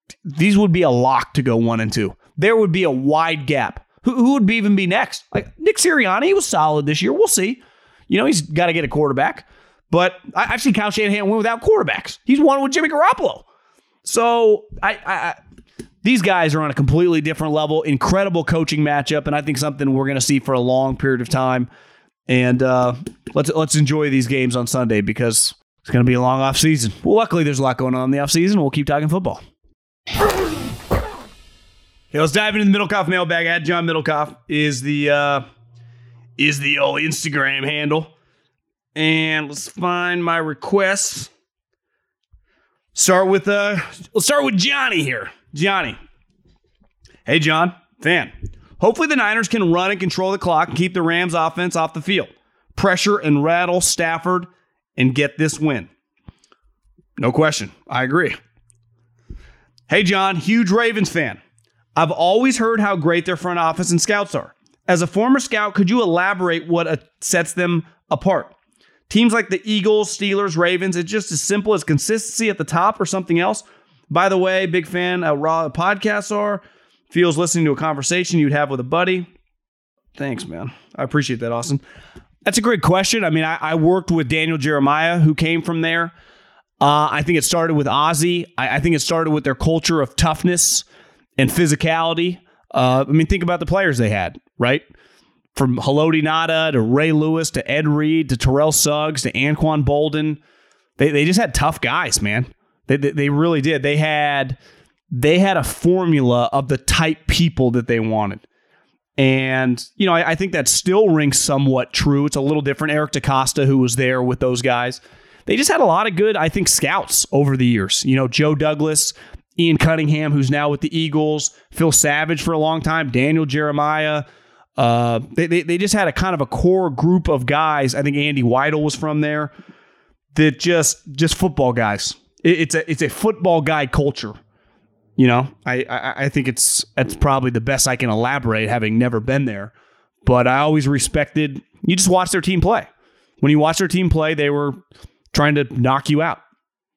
these would be a lock to go one and two. There would be a wide gap. Who, who would be even be next? Like Nick Sirianni was solid this year. We'll see. You know, he's got to get a quarterback. But I, I've seen Kyle Shanahan win without quarterbacks. He's won with Jimmy Garoppolo. So I, I, I these guys are on a completely different level. Incredible coaching matchup, and I think something we're going to see for a long period of time. And uh, let's let's enjoy these games on Sunday because it's going to be a long off season. Well, luckily there's a lot going on in the off season. We'll keep talking football. Okay, let's dive into the Middlecoff mailbag. At John Middlecoff is the uh, is the old Instagram handle, and let's find my requests. Start with uh, let's start with Johnny here. Johnny, hey John, fan. Hopefully the Niners can run and control the clock and keep the Rams offense off the field, pressure and rattle Stafford, and get this win. No question, I agree. Hey John, huge Ravens fan. I've always heard how great their front office and scouts are. As a former scout, could you elaborate what uh, sets them apart? Teams like the Eagles, Steelers, Ravens, it's just as simple as consistency at the top or something else. By the way, big fan of Raw podcasts are. Feels listening to a conversation you'd have with a buddy. Thanks, man. I appreciate that, Austin. That's a great question. I mean, I, I worked with Daniel Jeremiah, who came from there. Uh, I think it started with Ozzie. I, I think it started with their culture of toughness and physicality. Uh, I mean, think about the players they had, right? From Haloti Ngata to Ray Lewis to Ed Reed to Terrell Suggs to Anquan Bolden. They they just had tough guys, man. They, they they really did. They had they had a formula of the type people that they wanted. And, you know, I, I think that still rings somewhat true. It's a little different. Eric DeCosta, who was there with those guys. They just had a lot of good, I think, scouts over the years. You know, Joe Douglas, Ian Cunningham, who's now with the Eagles, Phil Savage for a long time, Daniel Jeremiah. Uh, they, they they just had a kind of a core group of guys. I think Andy Weidel was from there. That just just football guys. It, it's a it's a football guy culture. You know, I, I I think it's that's probably the best I can elaborate, having never been there. But I always respected. You just watch their team play. When you watch their team play, they were trying to knock you out.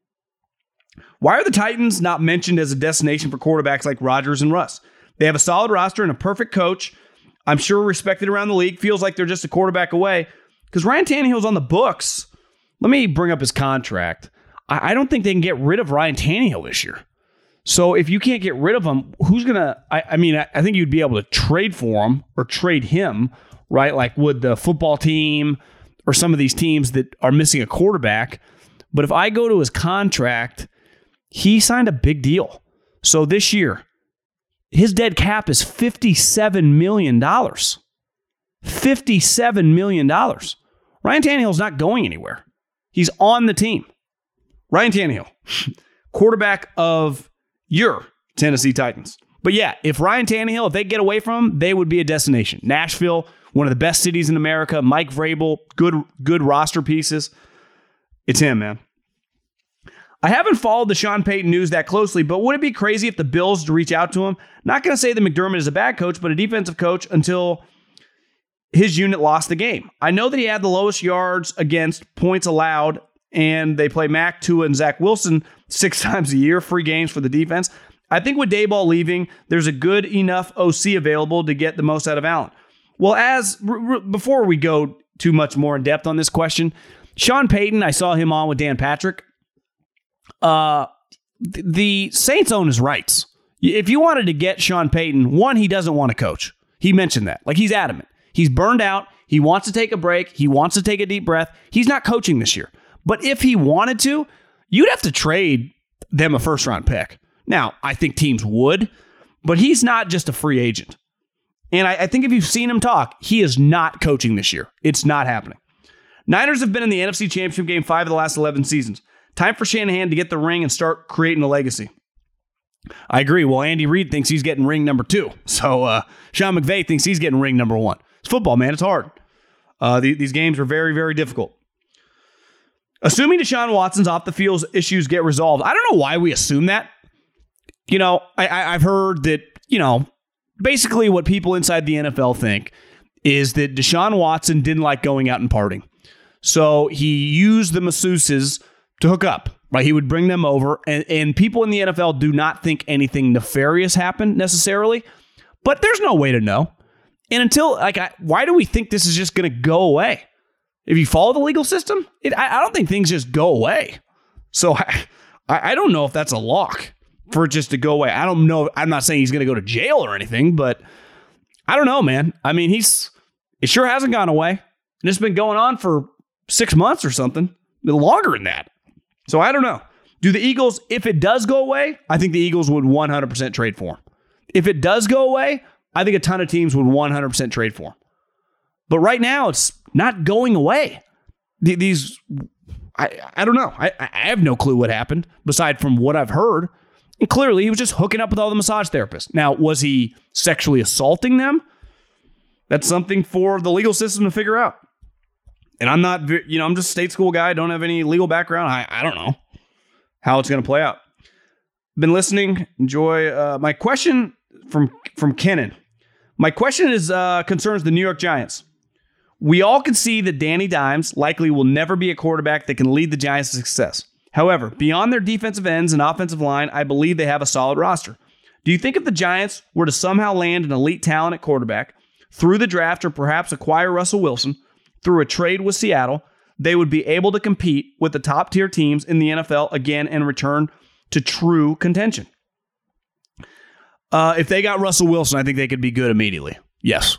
Why are the Titans not mentioned as a destination for quarterbacks like Rodgers and Russ? They have a solid roster and a perfect coach. I'm sure respected around the league. Feels like they're just a quarterback away. Because Ryan Tannehill's on the books. Let me bring up his contract. I, I don't think they can get rid of Ryan Tannehill this year. So if you can't get rid of him, who's going to... I mean, I, I think you'd be able to trade for him or trade him, right? Like would the football team or some of these teams that are missing a quarterback. But if I go to his contract, he signed a big deal. So this year, his dead cap is fifty-seven million dollars. fifty-seven million dollars. Ryan Tannehill's not going anywhere. He's on the team. Ryan Tannehill, quarterback of your Tennessee Titans. But yeah, if Ryan Tannehill, if they get away from him, they would be a destination. Nashville, one of the best cities in America. Mike Vrabel, good, good roster pieces. It's him, man. I haven't followed the Sean Payton news that closely, but would it be crazy if the Bills to reach out to him? Not going to say that McDermott is a bad coach, but a defensive coach until his unit lost the game. I know that he had the lowest yards against, points allowed, and they play Mac, Tua, and Zach Wilson six times a year, free games for the defense. I think with Daboll leaving, there's a good enough O C available to get the most out of Allen. Well, as r- r- before we go too much more in depth on this question, Sean Payton, I saw him on with Dan Patrick. Uh, the Saints own his rights. If you wanted to get Sean Payton, one, he doesn't want to coach. He mentioned that. Like, he's adamant. He's burned out. He wants to take a break. He wants to take a deep breath. He's not coaching this year. But if he wanted to, you'd have to trade them a first-round pick. Now, I think teams would, but he's not just a free agent. And I, I think if you've seen him talk, he is not coaching this year. It's not happening. Niners have been in the N F C Championship game five of the last eleven seasons. Time for Shanahan to get the ring and start creating a legacy. I agree. Well, Andy Reid thinks he's getting ring number two. So uh, Sean McVay thinks he's getting ring number one. It's football, man. It's hard. Uh, the, these games are very, very difficult. Assuming Deshaun Watson's off the field issues get resolved. I don't know why we assume that. You know, I, I, I've heard that, you know, basically what people inside the N F L think is that Deshaun Watson didn't like going out and partying. So he used the masseuses to hook up. Right? He would bring them over, and, and people in the N F L do not think anything nefarious happened necessarily, but there's no way to know. And until, like, I, why do we think this is just going to go away? If you follow the legal system, it, I, I don't think things just go away. So I, I don't know if that's a lock for it just to go away. I don't know. I'm not saying he's going to go to jail or anything, but I don't know, man. I mean, he's it sure hasn't gone away. And it's been going on for six months or something, a little longer than that. So I don't know. Do the Eagles, if it does go away, I think the Eagles would one hundred percent trade for him. If it does go away, I think a ton of teams would one hundred percent trade for him. But right now, it's not going away. These, I, I don't know. I, I have no clue what happened, beside from what I've heard. And clearly, he was just hooking up with all the massage therapists. Now, was he sexually assaulting them? That's something for the legal system to figure out. And I'm not, you know, I'm just a state school guy. I don't have any legal background. I, I don't know how it's going to play out. Been listening. Enjoy. Uh, my question from, from Kenan. My question is uh, concerns the New York Giants. We all can see that Danny Dimes likely will never be a quarterback that can lead the Giants to success. However, beyond their defensive ends and offensive line, I believe they have a solid roster. Do you think if the Giants were to somehow land an elite talent at quarterback through the draft or perhaps acquire Russell Wilson through a trade with Seattle, they would be able to compete with the top-tier teams in the N F L again and return to true contention? Uh, if they got Russell Wilson, I think they could be good immediately. Yes.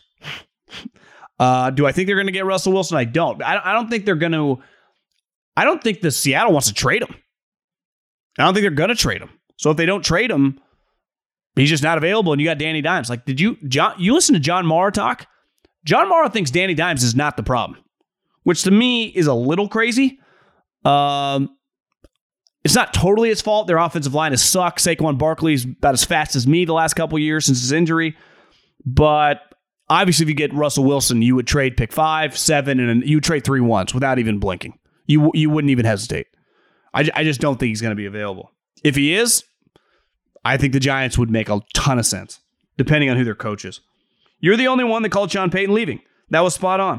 Uh, do I think they're going to get Russell Wilson? I don't. I, I don't think they're going to. I don't think the Seattle wants to trade him. I don't think they're going to trade him. So if they don't trade him, he's just not available, and you got Danny Dimes. Like, did you, John? You listen to John Mara talk? John Mara thinks Danny Dimes is not the problem, which to me is a little crazy. Um, it's not totally his fault. Their offensive line has sucked. Saquon Barkley's about as fast as me the last couple of years since his injury. But obviously, if you get Russell Wilson, you would trade pick five, seven, and you would trade three ones without even blinking. You you wouldn't even hesitate. I, I just don't think he's going to be available. If he is, I think the Giants would make a ton of sense, depending on who their coach is. You're the only one that called Sean Payton leaving. That was spot on.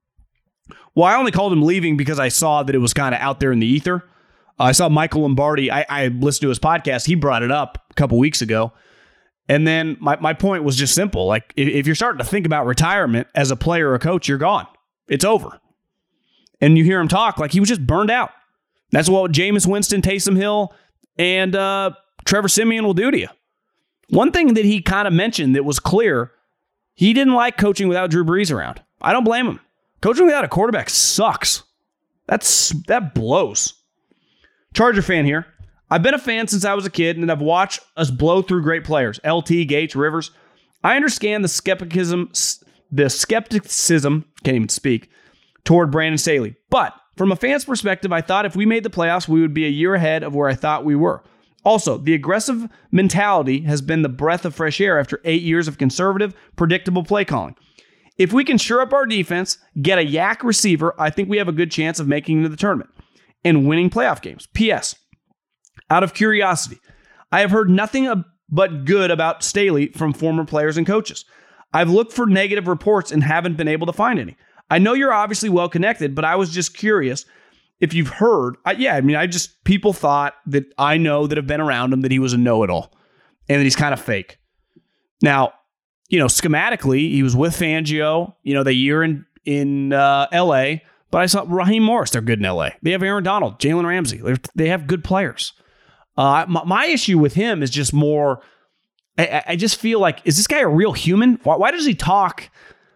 Well, I only called him leaving because I saw that it was kind of out there in the ether. Uh, I saw Michael Lombardi. I, I listened to his podcast. He brought it up a couple weeks ago. And then my, my point was just simple. Like, if, if you're starting to think about retirement as a player or a coach, you're gone. It's over. And you hear him talk like he was just burned out. That's what Jameis Winston, Taysom Hill, and uh, Trevor Siemian will do to you. One thing that he kind of mentioned that was clear, he didn't like coaching without Drew Brees around. I don't blame him. Coaching without a quarterback sucks. That's That blows. Charger fan here. I've been a fan since I was a kid, and I've watched us blow through great players. L T, Gates, Rivers. I understand the skepticism, the skepticism, can't even speak, toward Brandon Staley. But from a fan's perspective, I thought if we made the playoffs, we would be a year ahead of where I thought we were. Also, the aggressive mentality has been the breath of fresh air after eight years of conservative, predictable play calling. If we can shore up our defense, get a yak receiver, I think we have a good chance of making it to the tournament and winning playoff games. P S. Out of curiosity, I have heard nothing but good about Staley from former players and coaches. I've looked for negative reports and haven't been able to find any. I know you're obviously well connected, but I was just curious if you've heard. I, yeah, I mean, I just, people thought that I know that have been around him that he was a know-it-all and that he's kind of fake. Now, you know, schematically, he was with Fangio, you know, the year in, in uh, L A, but I saw Raheem Morris, they're good in L A. They have Aaron Donald, Jalen Ramsey. They're, they have good players. Uh, my, my issue with him is just more, I, I just feel like, is this guy a real human? Why, why does he talk?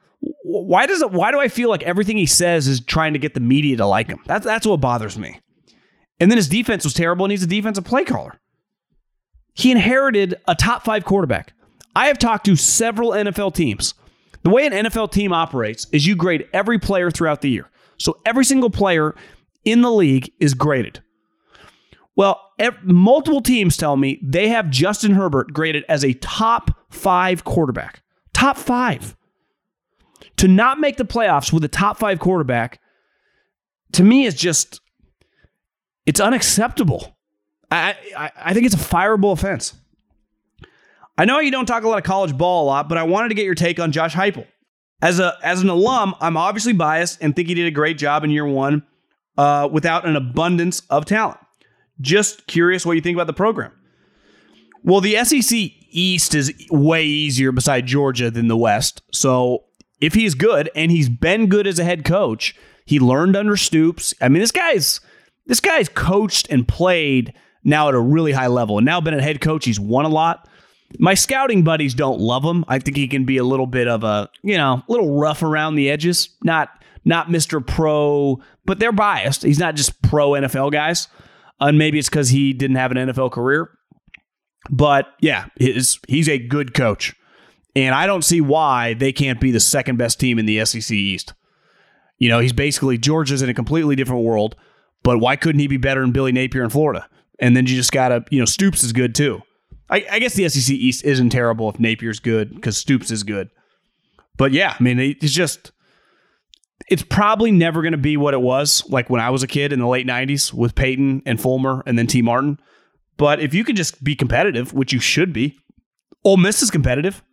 Why does it? Why do I feel like everything he says is trying to get the media to like him? That's that's what bothers me. And then his defense was terrible, and he's a defensive play caller. He inherited a top five quarterback. I have talked to several N F L teams. The way an N F L team operates is you grade every player throughout the year. So every single player in the league is graded. Well, ev- multiple teams tell me they have Justin Herbert graded as a top five quarterback. Top five. To not make the playoffs with a top five quarterback, to me, is just, it's unacceptable. I, I, I think it's a fireable offense. I know you don't talk a lot of college ball a lot, but I wanted to get your take on Josh Heupel. As a as an alum, I'm obviously biased and think he did a great job in year one uh, without an abundance of talent. Just curious what you think about the program. Well, the S E C East is way easier beside Georgia than the West. So if he's good, and he's been good as a head coach, he learned under Stoops. I mean, this guy's this guy's coached and played now at a really high level, and now been a head coach. He's won a lot. My scouting buddies don't love him. I think he can be a little bit of a, you know, a little rough around the edges. Not not Mister Pro, but they're biased. He's not just pro N F L guys. And maybe it's because he didn't have an N F L career. But yeah, he's, he's a good coach. And I don't see why they can't be the second best team in the S E C East. You know, he's basically, Georgia's in a completely different world. But why couldn't he be better than Billy Napier in Florida? And then you just got to, you know, Stoops is good too. I, I guess the S E C East isn't terrible if Napier's good because Stoops is good. But yeah, I mean, it's just, it's probably never going to be what it was like when I was a kid in the late nineties with Peyton and Fulmer and then T. Martin. But if you can just be competitive, which you should be, Ole Miss is competitive.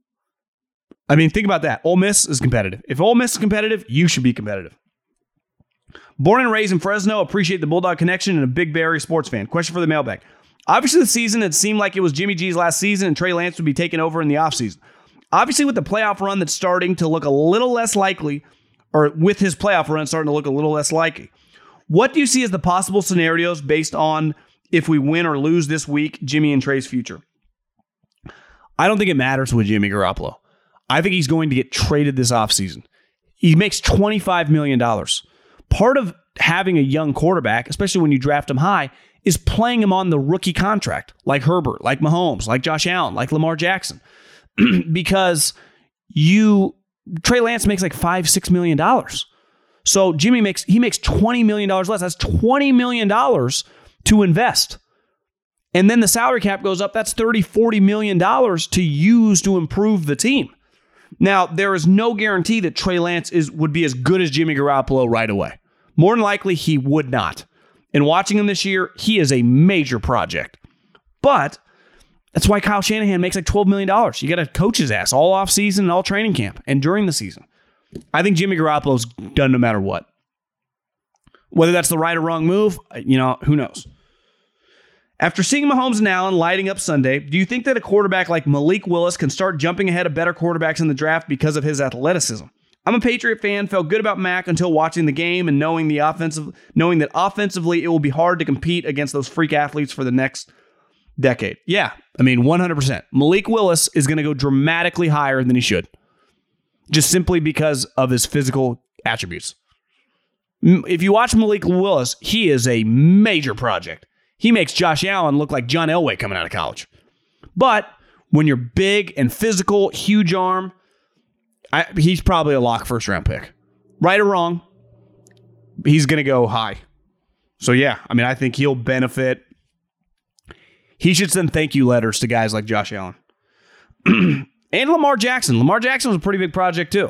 I mean, think about that. Ole Miss is competitive. If Ole Miss is competitive, you should be competitive. Born and raised in Fresno, appreciate the Bulldog connection and a big Bay Area sports fan. Question for the mailbag. Obviously, the season, it seemed like it was Jimmy G's last season and Trey Lance would be taking over in the offseason. Obviously, with the playoff run that's starting to look a little less likely, or with his playoff run starting to look a little less likely, what do you see as the possible scenarios based on if we win or lose this week, Jimmy and Trey's future? I don't think it matters with Jimmy Garoppolo. I think he's going to get traded this offseason. He makes twenty-five million dollars. Part of having a young quarterback, especially when you draft him high, is playing him on the rookie contract, like Herbert, like Mahomes, like Josh Allen, like Lamar Jackson. Because you, Trey Lance makes like five, six million dollars. So Jimmy makes, he makes twenty million dollars less. That's twenty million dollars to invest. And then the salary cap goes up. That's thirty, forty million dollars to use to improve the team. Now, there is no guarantee that Trey Lance is would be as good as Jimmy Garoppolo right away. More than likely, he would not. And watching him this year, he is a major project. But that's why Kyle Shanahan makes like twelve million dollars. You got to coach his ass all offseason and all training camp and during the season. I think Jimmy Garoppolo's done no matter what. Whether that's the right or wrong move, you know, who knows? After seeing Mahomes and Allen lighting up Sunday, do you think that a quarterback like Malik Willis can start jumping ahead of better quarterbacks in the draft because of his athleticism? I'm a Patriot fan, felt good about Mac until watching the game and knowing the offensive, knowing that offensively it will be hard to compete against those freak athletes for the next decade. Yeah, I mean, one hundred percent. Malik Willis is going to go dramatically higher than he should, just simply because of his physical attributes. If you watch Malik Willis, he is a major project. He makes Josh Allen look like John Elway coming out of college. But when you're big and physical, huge arm, I, he's probably a lock first round pick. Right or wrong, he's going to go high. So yeah, I mean, I think he'll benefit. He should send thank you letters to guys like Josh Allen. And Lamar Jackson. Lamar Jackson was a pretty big project too.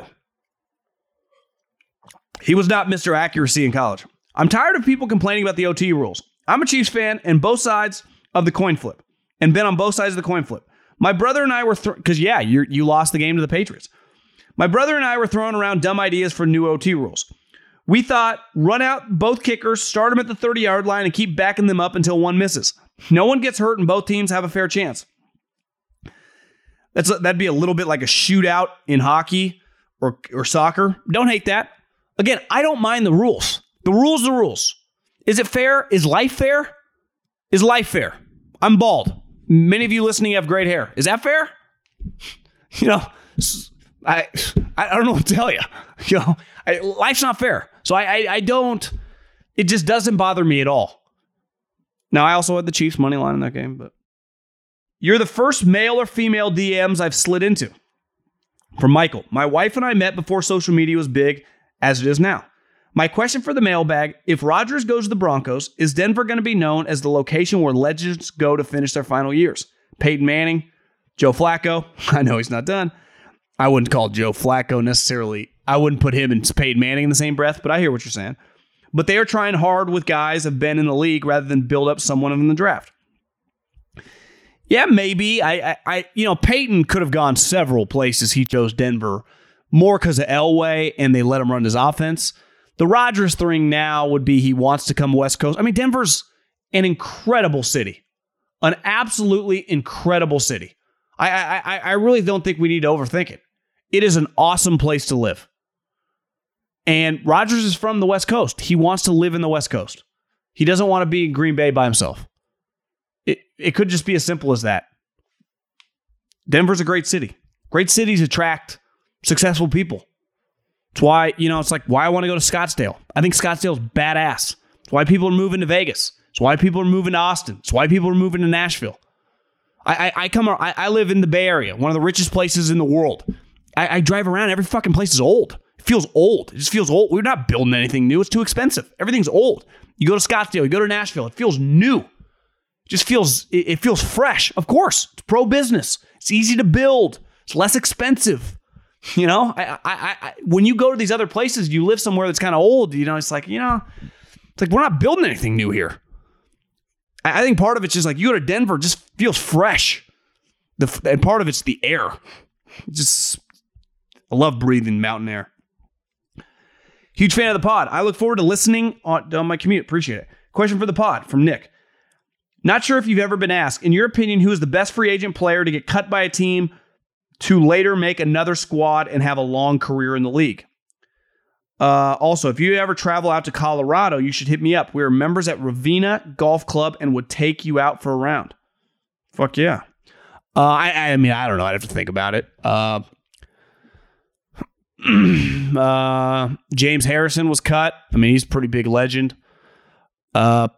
He was not Mister Accuracy in college. I'm tired of people complaining about the O T rules. I'm a Chiefs fan and both sides of the coin flip, and been on both sides of the coin flip. My brother and I were, because th- yeah, you you lost the game to the Patriots. My brother and I were throwing around dumb ideas for new O T rules. We thought, run out both kickers, start them at the thirty-yard line, and keep backing them up until one misses. No one gets hurt and both teams have a fair chance. That's That'd be a little bit like a shootout in hockey or, or soccer. Don't hate that. Again, I don't mind the rules. The rules are the rules. Is it fair? Is life fair? Is life fair? I'm bald. Many of you listening have great hair. Is that fair? You know, I I don't know what to tell you. You know, I, life's not fair. So I, I I don't. It just doesn't bother me at all. Now I also had the Chiefs money line in that game, but you're the first male or female D Ms I've slid into. From Michael, my wife and I met before social media was big, as it is now. My question for the mailbag, if Rodgers goes to the Broncos, is Denver going to be known as the location where legends go to finish their final years? Peyton Manning, Joe Flacco, I know he's not done. I wouldn't call Joe Flacco necessarily, I wouldn't put him and Peyton Manning in the same breath, but I hear what you're saying. But they are trying hard with guys that have been in the league rather than build up someone in the draft. Yeah, maybe. I, I, I you know, Peyton could have gone several places. He chose Denver more because of Elway, and they let him run his offense. The Rodgers thing now would be he wants to come West Coast. I mean, Denver's an incredible city. An absolutely incredible city. I, I, I really don't think we need to overthink it. It is an awesome place to live. And Rodgers is from the West Coast. He wants to live in the West Coast. He doesn't want to be in Green Bay by himself. It, it could just be as simple as that. Denver's a great city. Great cities attract successful people. It's why, you know, it's like why I want to go to Scottsdale. I think Scottsdale's badass. It's why people are moving to Vegas. It's why people are moving to Austin. It's why people are moving to Nashville. I, I, I come. I, I live in the Bay Area, one of the richest places in the world. I, I drive around. Every fucking place is old. It feels old. It just feels old. We're not building anything new. It's too expensive. Everything's old. You go to Scottsdale. You go to Nashville. It feels new. It just feels. It, it feels fresh. Of course, it's pro business. It's easy to build. It's less expensive. You know, I, I, I, when you go to these other places, you live somewhere that's kind of old. You know, it's like you know, it's like we're not building anything new here. I think part of it's just like you go to Denver, it just feels fresh. The and part of it's the air. Just I love breathing mountain air. Huge fan of the pod. I look forward to listening on, on my commute. Appreciate it. Question for the pod from Nick. Not sure if you've ever been asked, in your opinion, who is the best free agent player to get cut by a team to later make another squad and have a long career in the league? Uh, also, if you ever travel out to Colorado, you should hit me up. We're members at Ravina Golf Club and would take you out for a round. Fuck yeah. Uh, I, I mean, I don't know. I'd have to think about it. Uh, uh, James Harrison was cut. I mean, he's a pretty big legend. Uh,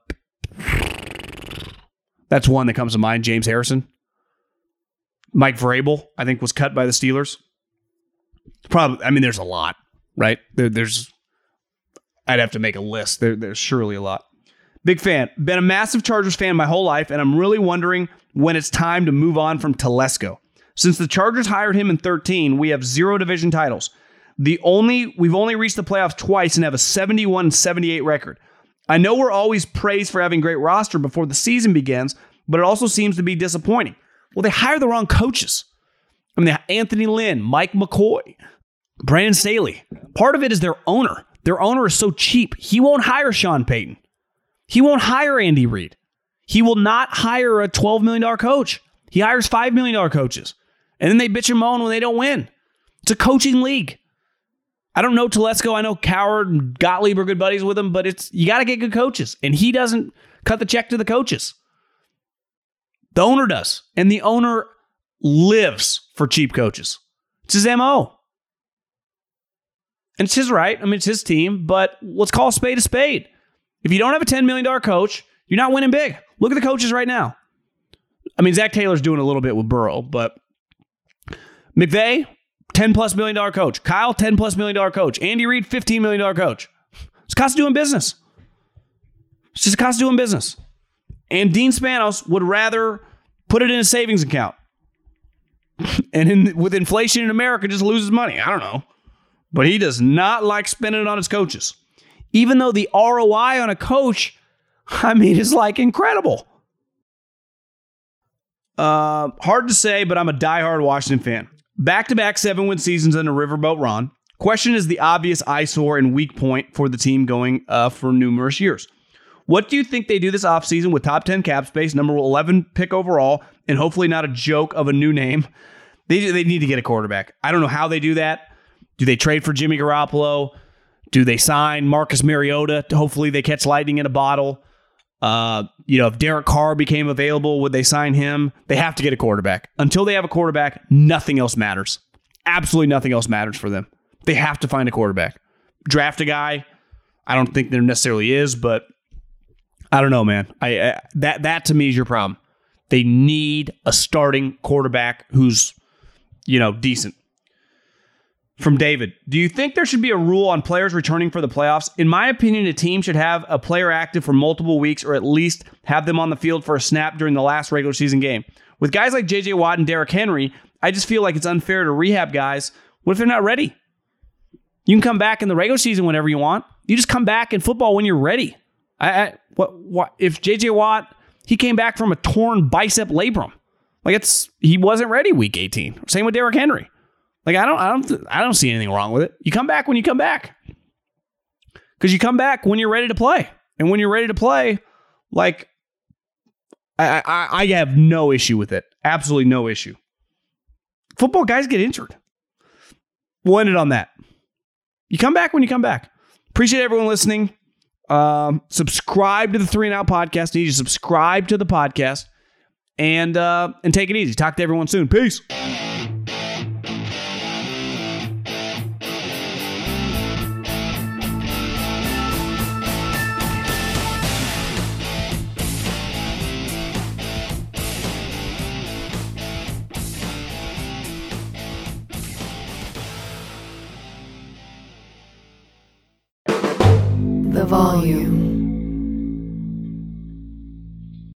that's one that comes to mind, James Harrison. Mike Vrabel, I think, was cut by the Steelers. Probably, I mean, there's a lot. Right? There, there's, I'd have to make a list. There, there's surely a lot. Big fan. Been a massive Chargers fan my whole life, and I'm really wondering when it's time to move on from Telesco. Since the Chargers hired him in thirteen, we have zero division titles. The only We've only reached the playoffs twice and have a seventy-one seventy-eight record. I know we're always praised for having a great roster before the season begins, but it also seems to be disappointing. Well, they hired the wrong coaches. I mean, Anthony Lynn, Mike McCoy, Brandon Staley. Part of it is their owner. Their owner is so cheap. He won't hire Sean Payton. He won't hire Andy Reid. He will not hire a twelve million dollars coach. He hires five million dollars coaches. And then they bitch and moan when they don't win. It's a coaching league. I don't know Telesco. I know Coward and Gottlieb are good buddies with him, but it's you got to get good coaches. And he doesn't cut the check to the coaches. The owner does. And the owner lives for cheap coaches. It's his M O. And it's his right. I mean, it's his team, but let's call a spade a spade. If you don't have a ten million dollars coach, you're not winning big. Look at the coaches right now. I mean, Zach Taylor's doing a little bit with Burrow, but McVay, ten plus million dollar coach. Kyle, ten plus million dollar coach. Andy Reid, fifteen million dollars coach. It's cost of doing business. It's just a cost of doing business. And Dean Spanos would rather put it in a savings account. And in, with inflation in America, just loses money. I don't know. But he does not like spending it on his coaches. Even though the R O I on a coach, I mean, is like incredible. Uh, hard to say, but I'm a diehard Washington fan. Back-to-back seven-win seasons under Riverboat Ron. Question is the obvious eyesore and weak point for the team going uh, for numerous years. What do you think they do this offseason with top ten cap space, number eleven pick overall, and hopefully not a joke of a new name? They, they need to get a quarterback. I don't know how they do that. Do they trade for Jimmy Garoppolo? Do they sign Marcus Mariota? Hopefully they catch lightning in a bottle. Uh, you know, if Derek Carr became available, would they sign him? They have to get a quarterback. Until they have a quarterback, nothing else matters. Absolutely nothing else matters for them. They have to find a quarterback. Draft a guy. I don't think there necessarily is, but I don't know, man. I, I that that to me is your problem. They need a starting quarterback who's, you know, decent. From David, do you think there should be a rule on players returning for the playoffs? In my opinion, a team should have a player active for multiple weeks or at least have them on the field for a snap during the last regular season game. With guys like J J Watt and Derrick Henry, I just feel like it's unfair to rehab guys. What if they're not ready? You can come back in the regular season whenever you want. You just come back in football when you're ready. I, I what what if J J Watt, he came back from a torn bicep labrum. Like it's he wasn't ready week eighteen. Same with Derrick Henry. Like I don't, I don't, I don't see anything wrong with it. You come back when you come back, because you come back when you're ready to play, and when you're ready to play, like I, I, I have no issue with it. Absolutely no issue. Football guys get injured. We'll end it on that. You come back when you come back. Appreciate everyone listening. Um, subscribe to the Three and Out podcast. Need you to subscribe to the podcast and uh, and take it easy. Talk to everyone soon. Peace. The volume.